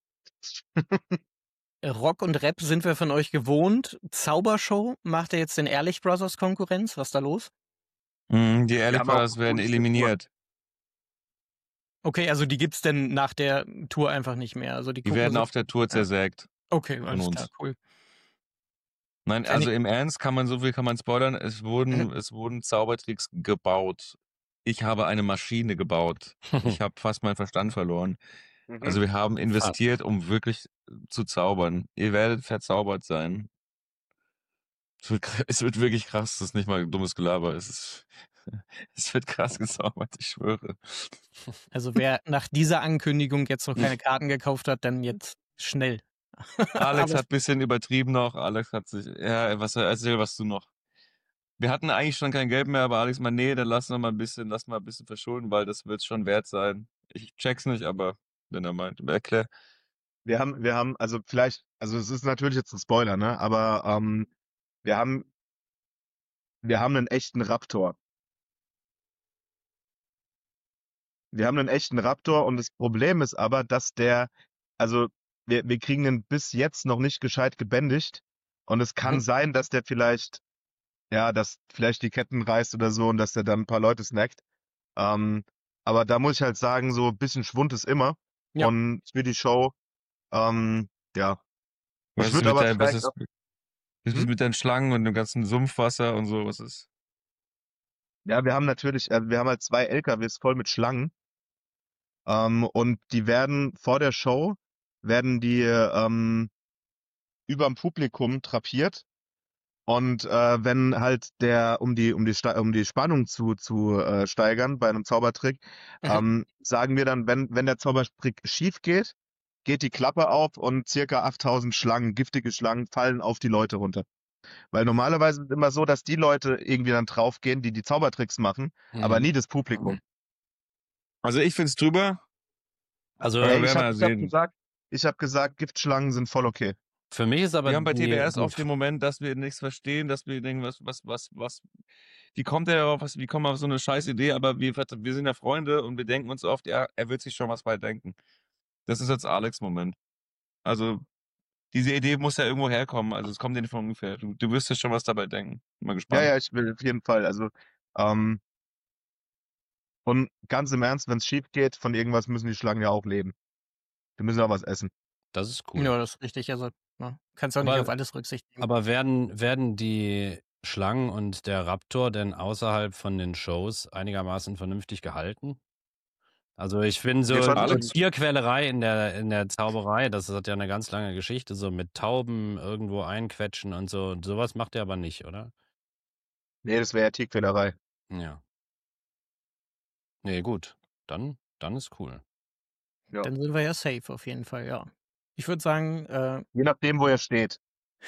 Speaker 2: Rock und Rap sind wir von euch gewohnt. Zaubershow, macht ihr jetzt den Ehrlich Brothers Konkurrenz? Was ist da los?
Speaker 3: Die Ehrlich Brothers werden eliminiert.
Speaker 2: Okay, also die gibt's denn nach der Tour einfach nicht mehr. Also die
Speaker 3: werden auf der Tour zersägt.
Speaker 2: Okay, alles klar, cool.
Speaker 3: Nein, also im Ernst so viel kann man spoilern. Es wurden Zaubertricks gebaut. Ich habe eine Maschine gebaut. Ich habe fast meinen Verstand verloren. Also wir haben investiert, um wirklich zu zaubern. Ihr werdet verzaubert sein. Es wird wirklich krass. Das ist nicht mal ein dummes Gelaber. Es wird krass gezaubert, ich schwöre.
Speaker 2: Also wer nach dieser Ankündigung jetzt noch keine Karten gekauft hat, dann jetzt schnell.
Speaker 3: Alex hat ein bisschen übertrieben noch. Alex hat sich, erzähl was du noch. Wir hatten eigentlich schon kein Geld mehr, aber Alex meinte, nee, dann lass mal ein bisschen verschulden, weil das wird schon wert sein. Ich check's nicht, aber wenn er meint, erklär.
Speaker 5: Wir haben, also vielleicht, also es ist natürlich jetzt ein Spoiler, ne, aber wir haben einen echten Raptor. Wir haben einen echten Raptor und das Problem ist aber, dass also wir kriegen den bis jetzt noch nicht gescheit gebändigt und es kann sein, dass der vielleicht die Ketten reißt oder so und dass der dann ein paar Leute snackt. Aber da muss ich halt sagen, so ein bisschen Schwund ist immer.
Speaker 2: Ja.
Speaker 5: Und für die Show, ja.
Speaker 3: Was ist mit deinen Schlangen und dem ganzen Sumpfwasser und so, was ist?
Speaker 5: Ja, wir haben halt 2 LKWs voll mit Schlangen. Und die werden vor der Show, überm Publikum drapiert. Und wenn halt um die Spannung zu steigern bei einem Zaubertrick, sagen wir dann, wenn der Zaubertrick schief geht, geht die Klappe auf und circa 8000 Schlangen, giftige Schlangen, fallen auf die Leute runter. Weil normalerweise ist es immer so, dass die Leute irgendwie dann draufgehen, die Zaubertricks machen, aber nie das Publikum.
Speaker 3: Also ich find's drüber.
Speaker 5: Also ich hab gesagt, Giftschlangen sind voll okay.
Speaker 4: Für mich ist aber
Speaker 3: wir haben bei TWS oft den Moment, dass wir nichts verstehen, dass wir denken, wie kommt er darauf, wie kommt man auf so eine scheiß Idee, aber wir sind ja Freunde und wir denken uns oft, ja, er wird sich schon was bei denken. Das ist jetzt Alex-Moment. Also, diese Idee muss ja irgendwo herkommen, also es kommt dir nicht von ungefähr. Du wirst ja schon was dabei denken. Mal gespannt.
Speaker 5: Ja, ich will auf jeden Fall, also, und ganz im Ernst, wenn es schief geht, von irgendwas müssen die Schlangen ja auch leben. Die müssen auch was essen.
Speaker 4: Das ist cool.
Speaker 2: Ja, das ist richtig, also kannst auch nicht auf alles rücksichtigen.
Speaker 4: Aber werden die Schlangen und der Raptor denn außerhalb von den Shows einigermaßen vernünftig gehalten? Also ich finde so Tierquälerei in der Zauberei, das hat ja eine ganz lange Geschichte, so mit Tauben irgendwo einquetschen und so. Und sowas macht ihr aber nicht, oder?
Speaker 5: Nee, das wäre ja Tierquälerei.
Speaker 4: Ja. Nee, gut. Dann ist cool.
Speaker 5: Ja.
Speaker 2: Dann sind wir ja safe auf jeden Fall, ja. Ich würde sagen,
Speaker 5: je nachdem, wo er steht.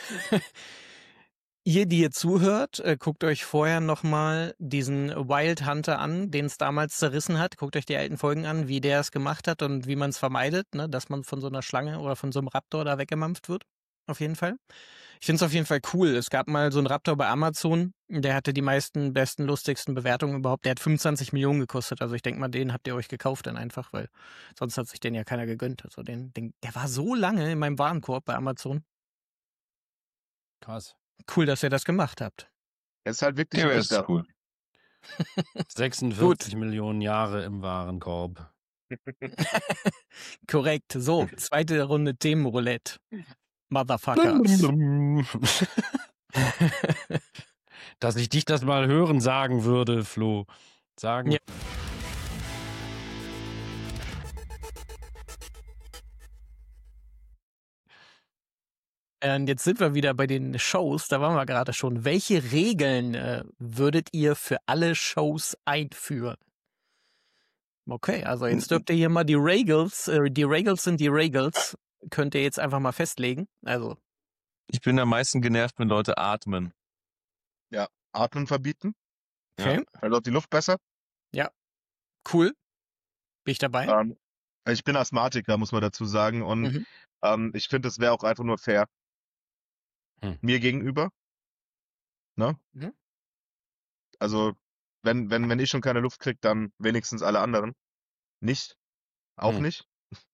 Speaker 2: Ihr, die ihr zuhört, guckt euch vorher nochmal diesen Wild Hunter an, den es damals zerrissen hat. Guckt euch die alten Folgen an, wie der es gemacht hat und wie man es vermeidet, ne, dass man von so einer Schlange oder von so einem Raptor da weggemampft wird. Auf jeden Fall. Ich finde es auf jeden Fall cool. Es gab mal so einen Raptor bei Amazon, der hatte die meisten, besten, lustigsten Bewertungen überhaupt. Der hat 25 Millionen gekostet. Also ich denke mal, den habt ihr euch gekauft dann einfach, weil sonst hat sich den ja keiner gegönnt. Also der war so lange in meinem Warenkorb bei Amazon.
Speaker 4: Krass.
Speaker 2: Cool, dass ihr das gemacht habt.
Speaker 5: Es ist halt wirklich
Speaker 3: cool.
Speaker 4: 46 Millionen Jahre im Warenkorb.
Speaker 2: Korrekt. So, zweite Runde Themenroulette. Motherfuckers.
Speaker 4: Dass ich dich das mal hören sagen würde, Flo. Sagen.
Speaker 2: Ja. Jetzt sind wir wieder bei den Shows, da waren wir gerade schon. Welche Regeln würdet ihr für alle Shows einführen? Okay, also jetzt dürft ihr hier mal die Regels sind die Regels, könnt ihr jetzt einfach mal festlegen. Also.
Speaker 3: Ich bin am meisten genervt, wenn Leute atmen.
Speaker 5: Ja, atmen verbieten.
Speaker 2: Okay.
Speaker 5: Weil dort die Luft besser.
Speaker 2: Ja, cool. Bin ich dabei?
Speaker 5: Ich bin Asthmatiker, muss man dazu sagen. Und ich finde, es wäre auch einfach nur fair. Mir gegenüber. Ne? Also, wenn ich schon keine Luft kriege, dann wenigstens alle anderen. Nicht. Auch nicht.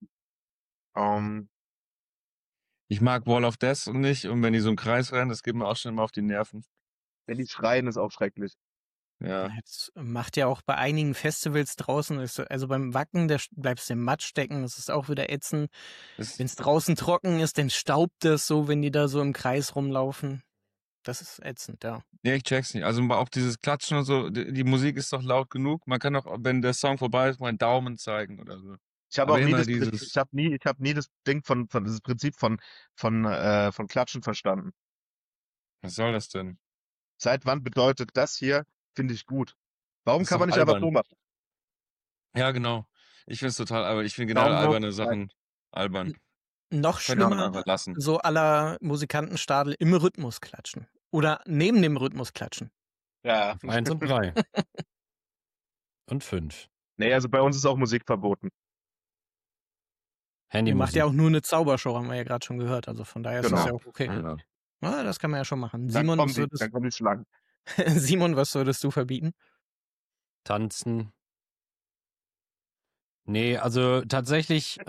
Speaker 3: Ich mag Wall of Death nicht und wenn die so einen Kreis rennen, das geht mir auch schon immer auf die Nerven.
Speaker 5: Wenn die schreien, ist auch schrecklich.
Speaker 3: Ja.
Speaker 2: Jetzt macht ja auch bei einigen Festivals draußen, also beim Wacken, da bleibst du im Matsch stecken, das ist auch wieder ätzend. Wenn es draußen trocken ist, dann staubt es so, wenn die da so im Kreis rumlaufen. Das ist ätzend, ja.
Speaker 3: Ja, ich check's nicht. Also auch dieses Klatschen und so, die Musik ist doch laut genug. Man kann doch, wenn der Song vorbei ist, mal einen Daumen zeigen oder so.
Speaker 5: Ich habe auch nie das Ding dieses Prinzip von Klatschen verstanden.
Speaker 3: Was soll das denn?
Speaker 5: Seit wann bedeutet das hier, finde ich gut. Warum kann man nicht einfach so machen?
Speaker 3: Ja, genau. Ich finde es total albern. Ich finde generell alberne Sachen albern.
Speaker 2: Noch schlimmer, so aller Musikantenstadel im Rhythmus klatschen. Oder neben dem Rhythmus klatschen.
Speaker 5: Ja.
Speaker 4: 1 und 3. Und 5.
Speaker 5: Nee, also bei uns ist auch Musik verboten.
Speaker 2: Ihr macht ja auch nur eine Zaubershow, haben wir ja gerade schon gehört. Also von daher ist das ja auch okay.
Speaker 3: Ja.
Speaker 2: Ja, das kann man ja schon machen.
Speaker 5: Dann kommen die Schlangen.
Speaker 2: Simon, was würdest du verbieten?
Speaker 4: Tanzen. Nee, also tatsächlich,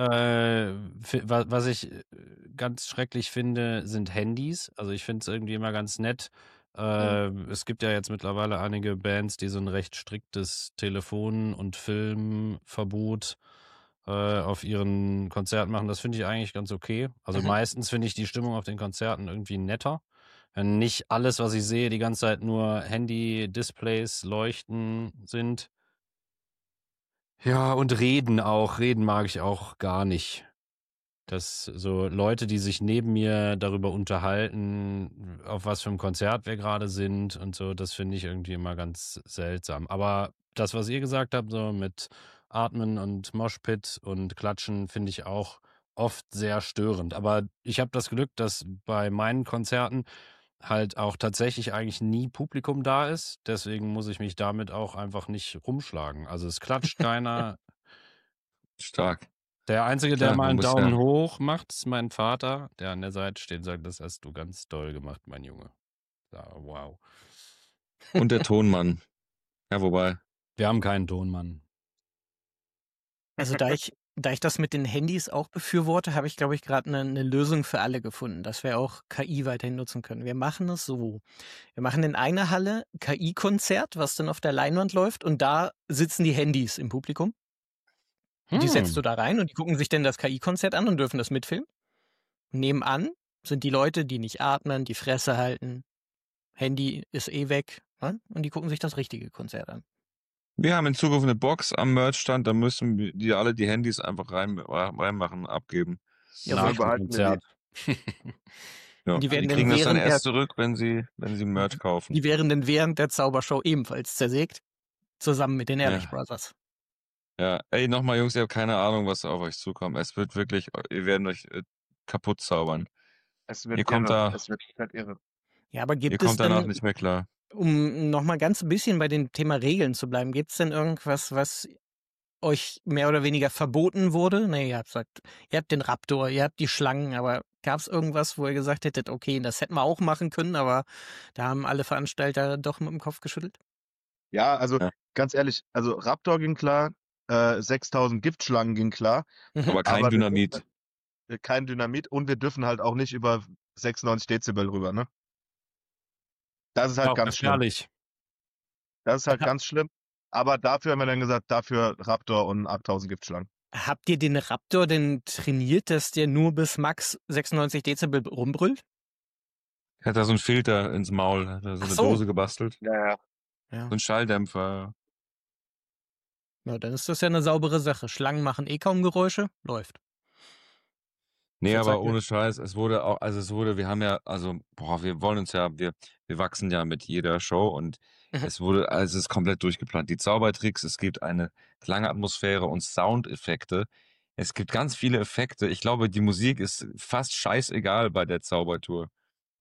Speaker 4: was ich ganz schrecklich finde, sind Handys. Also ich finde es irgendwie immer ganz nett. Es gibt ja jetzt mittlerweile einige Bands, die so ein recht striktes Telefon- und Filmverbot auf ihren Konzerten machen. Das finde ich eigentlich ganz okay. Also meistens finde ich die Stimmung auf den Konzerten irgendwie netter. Wenn nicht alles, was ich sehe, die ganze Zeit nur Handy-Displays, Leuchten sind. Ja, und reden auch. Reden mag ich auch gar nicht. Dass so Leute, die sich neben mir darüber unterhalten, auf was für einem Konzert wir gerade sind und so, das finde ich irgendwie immer ganz seltsam. Aber das, was ihr gesagt habt, so mit Atmen und Moshpit und Klatschen, finde ich auch oft sehr störend. Aber ich habe das Glück, dass bei meinen Konzerten halt auch tatsächlich eigentlich nie Publikum da ist. Deswegen muss ich mich damit auch einfach nicht rumschlagen. Also es klatscht keiner.
Speaker 3: Stark.
Speaker 4: Der Einzige, der
Speaker 3: Klar,
Speaker 4: mal
Speaker 3: man
Speaker 4: einen
Speaker 3: muss
Speaker 4: Daumen
Speaker 3: ja.
Speaker 4: hoch macht, ist mein Vater, der an der Seite steht und sagt, das hast du ganz toll gemacht, mein Junge. Ja, wow.
Speaker 3: Und der Tonmann. Ja, wobei.
Speaker 4: Wir haben keinen Tonmann.
Speaker 2: Also da ich das mit den Handys auch befürworte, habe ich, glaube ich, gerade eine Lösung für alle gefunden, dass wir auch KI weiterhin nutzen können. Wir machen es so. Wir machen in einer Halle KI-Konzert, was dann auf der Leinwand läuft, und da sitzen die Handys im Publikum. Die setzt du da rein und die gucken sich dann das KI-Konzert an und dürfen das mitfilmen. Nebenan sind die Leute, die nicht atmen, die Fresse halten. Handy ist eh weg. Ne? Und die gucken sich das richtige Konzert an.
Speaker 3: Wir haben in Zukunft eine Box am Merchstand, da müssen die alle die Handys einfach reinmachen, abgeben.
Speaker 2: Ja,
Speaker 4: Nach
Speaker 5: wir
Speaker 4: dem
Speaker 5: behalten wir
Speaker 4: Konzert.
Speaker 3: Ja.
Speaker 2: Und die werden
Speaker 3: Die
Speaker 2: dann
Speaker 3: kriegen das dann
Speaker 2: während
Speaker 3: erst
Speaker 2: der-
Speaker 3: zurück, wenn sie Merch kaufen.
Speaker 2: Die wären dann während der Zaubershow ebenfalls zersägt. Zusammen mit den Ehrlich
Speaker 3: Ja.
Speaker 2: Brothers.
Speaker 3: Ja, ey, nochmal, Jungs, ihr habt keine Ahnung, was auf euch zukommt. Es wird wirklich, ihr werden euch kaputt zaubern.
Speaker 5: Es wird
Speaker 3: Ihr kommt
Speaker 5: irre.
Speaker 3: da,
Speaker 5: Es wird komplett irre.
Speaker 2: Ja, aber
Speaker 3: ihr
Speaker 2: gibt es
Speaker 3: kommt danach
Speaker 2: denn,
Speaker 3: nicht mehr klar.
Speaker 2: um nochmal ganz ein bisschen bei dem Thema Regeln zu bleiben, gibt es denn irgendwas, was euch mehr oder weniger verboten wurde? Nee, ihr habt den Raptor, ihr habt die Schlangen, aber gab es irgendwas, wo ihr gesagt hättet, okay, das hätten wir auch machen können, aber da haben alle Veranstalter doch mit dem Kopf geschüttelt?
Speaker 5: Ja, also
Speaker 3: Ja.
Speaker 5: ganz ehrlich, also Raptor ging klar, 6000 Giftschlangen ging klar,
Speaker 3: Aber kein
Speaker 5: aber wir dürfen
Speaker 3: Dynamit.
Speaker 5: kein Dynamit und wir dürfen halt auch nicht über 96 Dezibel rüber, ne? Das ist halt
Speaker 4: Auch
Speaker 5: ganz schlimm.
Speaker 4: gefährlich.
Speaker 5: Das ist halt ganz schlimm. Aber dafür haben wir dann gesagt, dafür Raptor und 8000 Giftschlangen.
Speaker 2: Habt ihr den Raptor denn trainiert, dass der nur bis max 96 Dezibel rumbrüllt?
Speaker 3: Hat da so einen Filter ins Maul, hat da so
Speaker 2: Ach
Speaker 3: eine
Speaker 2: so.
Speaker 3: Dose gebastelt.
Speaker 5: Ja.
Speaker 2: Ja.
Speaker 3: So ein Schalldämpfer.
Speaker 2: Ja, dann ist das ja eine saubere Sache. Schlangen machen eh kaum Geräusche, läuft.
Speaker 3: Nee,
Speaker 2: Jetzt
Speaker 3: aber
Speaker 2: sagt ihr-
Speaker 3: ohne Scheiß, wir haben ja, also, wir wollen uns ja, wir wachsen ja mit jeder Show und es ist komplett durchgeplant. Die Zaubertricks, es gibt eine Klangatmosphäre und Soundeffekte. Es gibt ganz viele Effekte. Ich glaube, die Musik ist fast scheißegal bei der Zaubertour.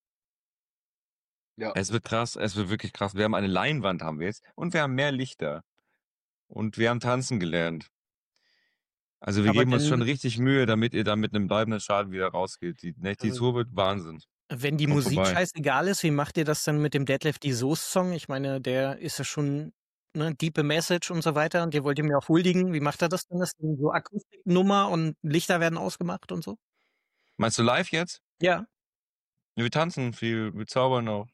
Speaker 5: Ja.
Speaker 3: Es wird krass, es wird wirklich krass. Wir haben eine Leinwand, haben wir jetzt, und wir haben mehr Lichter. Und wir haben tanzen gelernt. Also wir
Speaker 2: Aber
Speaker 3: geben uns
Speaker 2: dann-
Speaker 3: schon richtig Mühe, damit ihr da mit einem bleibenden Schaden wieder rausgeht. Die Tour wird Wahnsinn.
Speaker 2: Wenn die
Speaker 3: Kommt
Speaker 2: Musik
Speaker 3: vorbei.
Speaker 2: scheißegal ist, wie macht ihr das dann mit dem Deadlift die Soße-Song? Ich meine, der ist ja schon eine deepe Message und so weiter und ihr wollt ihm ja auch huldigen. Wie macht er das denn? Das ist so Akustiknummer und Lichter werden ausgemacht und so?
Speaker 3: Meinst du live jetzt?
Speaker 2: Ja.
Speaker 3: Wir tanzen viel, wir zaubern auch.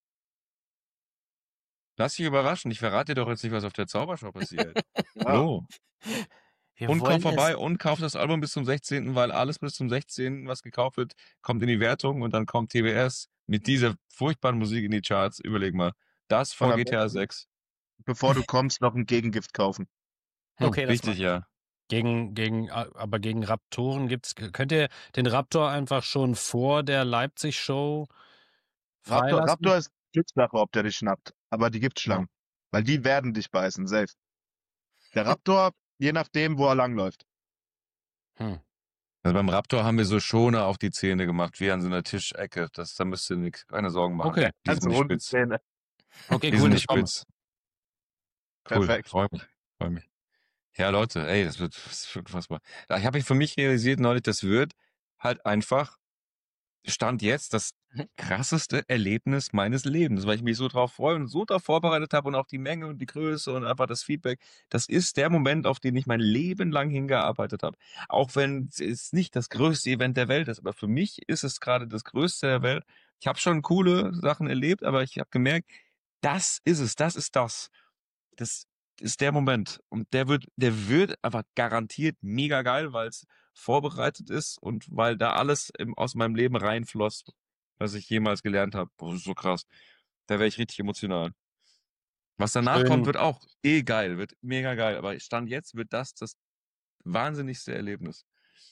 Speaker 3: Lass dich überraschen. Ich verrate dir doch jetzt nicht, was auf der Zaubershow passiert.
Speaker 5: Ja.
Speaker 3: Hallo.
Speaker 2: Wir
Speaker 3: Und
Speaker 2: wollen
Speaker 3: kauf vorbei
Speaker 2: es-
Speaker 3: und kauft das Album bis zum 16., weil alles bis zum 16., was gekauft wird, kommt in die Wertung und dann kommt TWS mit dieser furchtbaren Musik in die Charts. Überleg mal. Das vor
Speaker 5: Und am
Speaker 3: GTA
Speaker 5: besten,
Speaker 3: 6.
Speaker 5: bevor du kommst, noch ein Gegengift kaufen.
Speaker 2: Okay, das
Speaker 3: Richtig, ja.
Speaker 4: Aber gegen Raptoren könnt ihr den Raptor einfach schon vor der Leipzig-Show freilassen?
Speaker 5: Raptor ist Glückssache, ob der dich schnappt. Aber die Giftschlangen. Weil die werden dich beißen, safe. Der Raptor, je nachdem, wo er langläuft.
Speaker 4: Hm.
Speaker 3: Also beim Raptor haben wir so Schoner auf die Zähne gemacht, wie an so einer Tischecke. Da müsst ihr keine Sorgen machen.
Speaker 4: Okay.
Speaker 3: Die sind nicht
Speaker 5: runde
Speaker 3: spitz.
Speaker 5: Zähne.
Speaker 4: Okay,
Speaker 3: Die
Speaker 4: cool,
Speaker 3: sind
Speaker 4: ich
Speaker 3: nicht
Speaker 4: komme.
Speaker 3: spitz. Cool,
Speaker 5: Perfekt.
Speaker 3: freu mich. Ja, Leute, ey, das wird unfassbar. Ich habe für mich realisiert neulich, das wird halt einfach Stand jetzt das krasseste Erlebnis meines Lebens, weil ich mich so drauf freue und so darauf vorbereitet habe und auch die Menge und die Größe und einfach das Feedback. Das ist der Moment, auf den ich mein Leben lang hingearbeitet habe. Auch wenn es nicht das größte Event der Welt ist, aber für mich ist es gerade das größte der Welt. Ich habe schon coole Sachen erlebt, aber ich habe gemerkt, das ist es, das ist das. Das ist der Moment. Und der wird einfach garantiert mega geil, weil es vorbereitet ist und weil da alles aus meinem Leben reinfloss, was ich jemals gelernt habe. Boah, das ist so krass. Da wäre ich richtig emotional. Was danach kommt, wird auch geil, wird mega geil. Aber Stand jetzt wird das wahnsinnigste Erlebnis.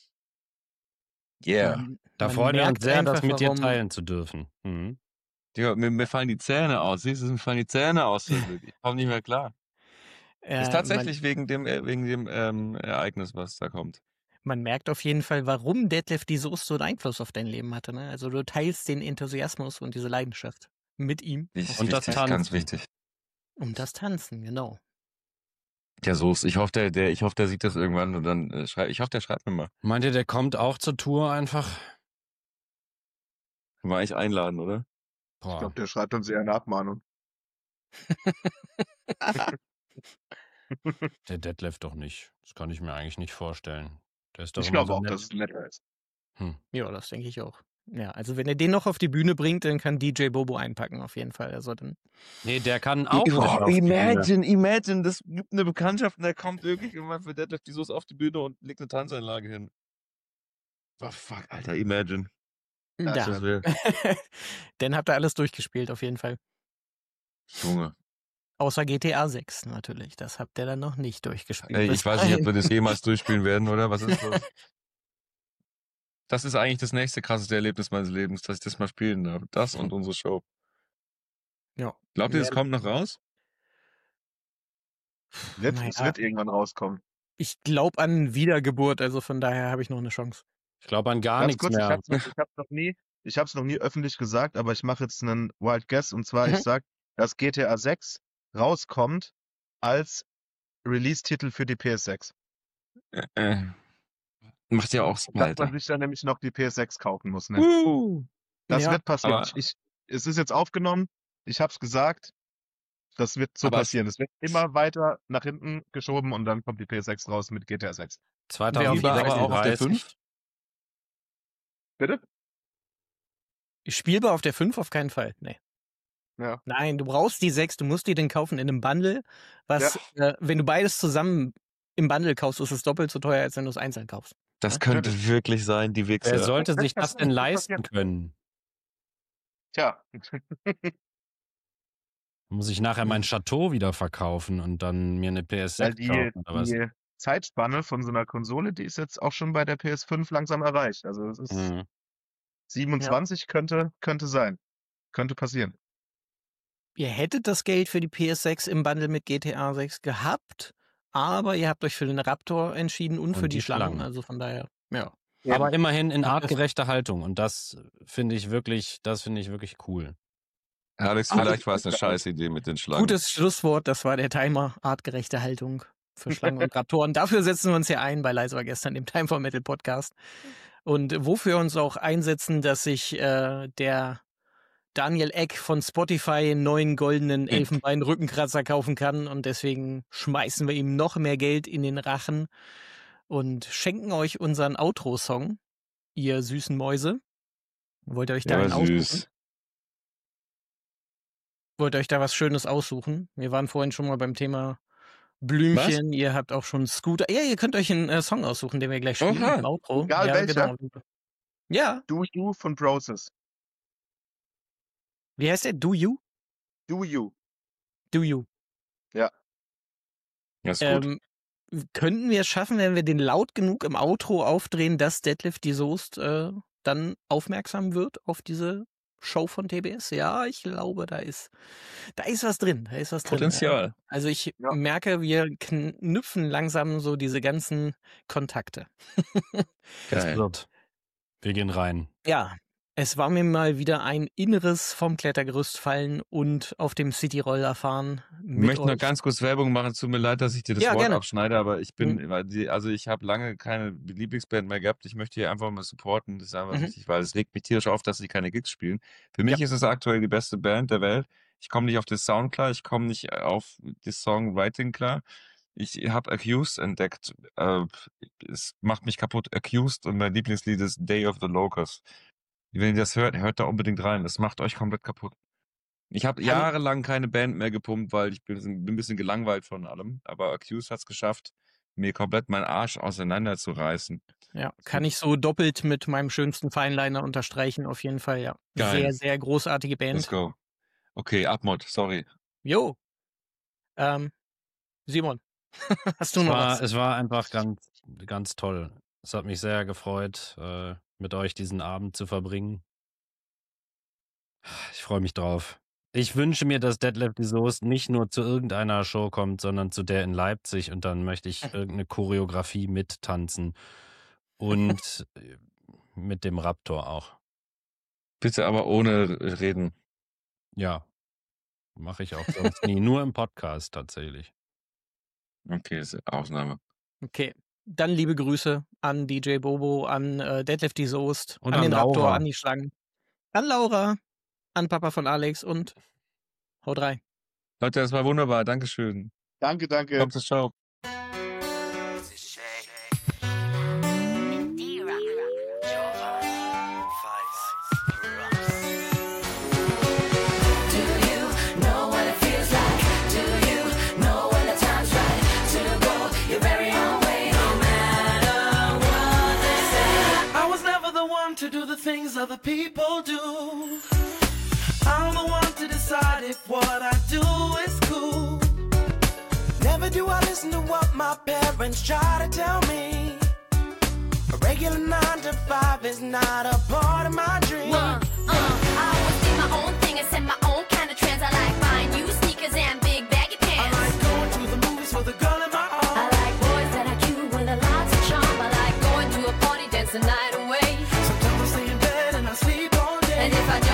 Speaker 3: Yeah.
Speaker 4: Da freuen wir uns sehr, das mit dir teilen zu dürfen.
Speaker 3: Ja, mir fallen die Zähne aus. Siehst du, mir fallen die Zähne aus. Ich komme nicht mehr klar. Ist tatsächlich wegen dem Ereignis, was da kommt.
Speaker 2: Man merkt auf jeden Fall, warum Detlef die Soße so einen Einfluss auf dein Leben hatte. Ne? Also du teilst den Enthusiasmus und diese Leidenschaft mit ihm.
Speaker 3: Und das Tanzen. Ganz wichtig.
Speaker 2: Und das Tanzen, genau.
Speaker 3: Der Soße, ich hoffe, der sieht das irgendwann und dann der schreibt mir mal.
Speaker 4: Meint ihr, der kommt auch zur Tour einfach?
Speaker 3: Können wir eigentlich einladen, oder?
Speaker 5: Boah. Ich glaube, der schreibt uns eher eine Abmahnung.
Speaker 4: Der Detlef doch nicht. Das kann ich mir eigentlich nicht vorstellen. Der ist doch
Speaker 5: ich glaube auch, dass es netter ist.
Speaker 2: Ja, das denke ich auch. Ja, also wenn er den noch auf die Bühne bringt, dann kann DJ Bobo einpacken, auf jeden Fall. Also dann.
Speaker 4: Nee, der kann auch.
Speaker 3: Imagine, das gibt eine Bekanntschaft und der kommt wirklich irgendwann für Detlef die Soße auf die Bühne und legt eine Tanzanlage hin. Oh fuck, Alter, imagine.
Speaker 2: Ja. Dann habt ihr alles durchgespielt, auf jeden Fall.
Speaker 3: Junge.
Speaker 2: Außer GTA 6 natürlich. Das habt ihr dann noch nicht durchgespielt.
Speaker 3: Ey, ich weiß nicht, ob wir das jemals durchspielen werden, oder? Was ist das? Das ist eigentlich das nächste krasseste Erlebnis meines Lebens, dass ich das mal spielen darf. Das und unsere Show.
Speaker 2: Ja.
Speaker 3: Glaubt ihr, es kommt noch raus?
Speaker 5: Es wird irgendwann rauskommen.
Speaker 2: Ich glaube an Wiedergeburt, also von daher habe ich noch eine Chance.
Speaker 4: Ich glaube an gar nichts mehr.
Speaker 5: Ich habe es noch nie öffentlich gesagt, aber ich mache jetzt einen Wild Guess und zwar, ich sage, dass GTA 6 rauskommt als Release-Titel für die PS6.
Speaker 3: Macht ja auch Sinn,
Speaker 5: dass man sich dann nämlich noch die PS6 kaufen muss. Ne? Das wird passieren. Es ist jetzt aufgenommen, ich habe es gesagt, das wird so passieren. Es wird immer weiter nach hinten geschoben und dann kommt die PS6 raus mit GTA 6.
Speaker 4: 2036
Speaker 3: aber auch auf der 5?
Speaker 5: Bitte?
Speaker 2: Spielbar auf der 5 auf keinen Fall, nee.
Speaker 5: Ja.
Speaker 2: Nein, du brauchst die 6, du musst die denn kaufen in einem Bundle, was, wenn du beides zusammen im Bundle kaufst, ist es doppelt so teuer, als wenn du es einzeln kaufst.
Speaker 3: Das könnte wirklich sein, die Wichser.
Speaker 4: Wer sollte sich das denn leisten können?
Speaker 5: Tja.
Speaker 4: Muss ich nachher mein Chateau wieder verkaufen und dann mir eine PS6 kaufen oder was?
Speaker 5: Die Zeitspanne von so einer Konsole, die ist jetzt auch schon bei der PS5 langsam erreicht. Also es ist 27 könnte sein. Könnte passieren.
Speaker 2: Ihr hättet das Geld für die PS6 im Bundle mit GTA 6 gehabt, aber ihr habt euch für den Raptor entschieden und für die Schlangen. Also von daher, ja.
Speaker 4: Aber immerhin in artgerechter Haltung und das finde ich wirklich cool.
Speaker 3: Alex, vielleicht war es eine Scheißidee mit den Schlangen.
Speaker 2: Gutes Schlusswort, das war der Timer. Artgerechte Haltung für Schlangen und Raptoren. Dafür setzen wir uns ja ein bei Leise war gestern, dem Time for Metal Podcast. Und wofür wir uns auch einsetzen, dass sich der Daniel Eck von Spotify einen neuen goldenen Elfenbein-Rückenkratzer kaufen kann. Und deswegen schmeißen wir ihm noch mehr Geld in den Rachen und schenken euch unseren Outro-Song, ihr süßen Mäuse. Wollt ihr euch da einen aussuchen? Wollt ihr euch da was Schönes aussuchen? Wir waren vorhin schon mal beim Thema Blümchen. Was? Ihr habt auch schon Scooter. Ja, ihr könnt euch einen Song aussuchen, den wir gleich spielen. Im Outro.
Speaker 5: Egal welcher.
Speaker 2: Genau. Ja.
Speaker 5: Do You von Broses.
Speaker 2: Wie heißt der? Do You?
Speaker 5: Do You.
Speaker 2: Do You.
Speaker 5: Ja.
Speaker 3: Ja, ist gut.
Speaker 2: Könnten wir es schaffen, wenn wir den laut genug im Outro aufdrehen, dass Detlef die Soest dann aufmerksam wird auf diese Show von TBS? Ja, ich glaube, da ist was drin. Da ist was
Speaker 3: Potenzial.
Speaker 2: Drin. Also ich merke, wir knüpfen langsam so diese ganzen Kontakte.
Speaker 4: Geil. Wir gehen rein.
Speaker 2: Ja. Es war mir mal wieder ein inneres vom Klettergerüst fallen und auf dem Cityroller fahren
Speaker 3: Ich
Speaker 2: mit
Speaker 3: möchte noch
Speaker 2: euch.
Speaker 3: ganz kurz Werbung machen. Tut mir leid, dass ich dir das
Speaker 2: Ja,
Speaker 3: Wort
Speaker 2: gerne.
Speaker 3: abschneide, aber ich
Speaker 2: Mhm.
Speaker 3: bin, also ich habe lange keine Lieblingsband mehr gehabt. Ich möchte hier einfach mal supporten. Das ist einfach
Speaker 2: Mhm.
Speaker 3: wichtig, weil es regt mich tierisch auf, dass sie keine Gigs spielen. Für
Speaker 2: Ja.
Speaker 3: mich ist es aktuell die beste Band der Welt. Ich komme nicht auf den Sound klar, ich komme nicht auf das Songwriting klar. Ich habe Accused entdeckt. Es macht mich kaputt. Accused und mein Lieblingslied ist Day of the Locust. Wenn ihr das hört, hört da unbedingt rein. Das macht euch komplett kaputt. Ich habe
Speaker 2: Kann,
Speaker 3: jahrelang keine Band mehr gepumpt, weil ich bin ein bisschen gelangweilt von allem. Aber Accused hat es geschafft, mir komplett meinen Arsch auseinanderzureißen.
Speaker 2: ja,
Speaker 3: Es
Speaker 2: kann
Speaker 3: gibt
Speaker 2: ich so doppelt mit meinem schönsten Feinliner unterstreichen, auf jeden Fall, ja. Sehr,
Speaker 3: geil.
Speaker 2: sehr großartige
Speaker 3: Let's
Speaker 2: Band.
Speaker 3: go. Okay, Abmod, sorry.
Speaker 2: Jo, Simon, hast du noch was?
Speaker 4: Es war einfach ganz, ganz toll. Es hat mich sehr gefreut, mit euch diesen Abend zu verbringen. Ich freue mich drauf. Ich wünsche mir, dass Detlef die Soest nicht nur zu irgendeiner Show kommt, sondern zu der in Leipzig und dann möchte ich irgendeine Choreografie mittanzen und mit dem Raptor auch.
Speaker 3: Bitte aber ohne Reden.
Speaker 4: Ja, mache ich auch sonst nie. Nur im Podcast tatsächlich.
Speaker 3: Okay, das ist eine Ausnahme.
Speaker 2: Okay, dann liebe Grüße an DJ Bobo, an Detlef die Soest,
Speaker 4: Und
Speaker 2: an
Speaker 4: an
Speaker 2: den Raptor,
Speaker 4: Laura.
Speaker 2: an die Schlangen, an Laura, an Papa von Alex und haut rein.
Speaker 3: Leute, das war wunderbar. Dankeschön.
Speaker 5: Danke, danke.
Speaker 3: Kommt zur Show.
Speaker 6: To do the things other people do. I'm the one to decide if what I do is cool. Never do I listen to what my parents try to tell me. A regular 9 to 5 is not a part of my dream.
Speaker 7: I always do my own thing and set my own kind of trends. I like buying new sneakers and big baggy pants.
Speaker 6: I like going to the movies for the girl in my arms.
Speaker 7: I like boys that are cute with a lot of charm. I like going to a party, dance the night away.
Speaker 6: Sometimes I stay in bed and I sleep all day.
Speaker 7: And if I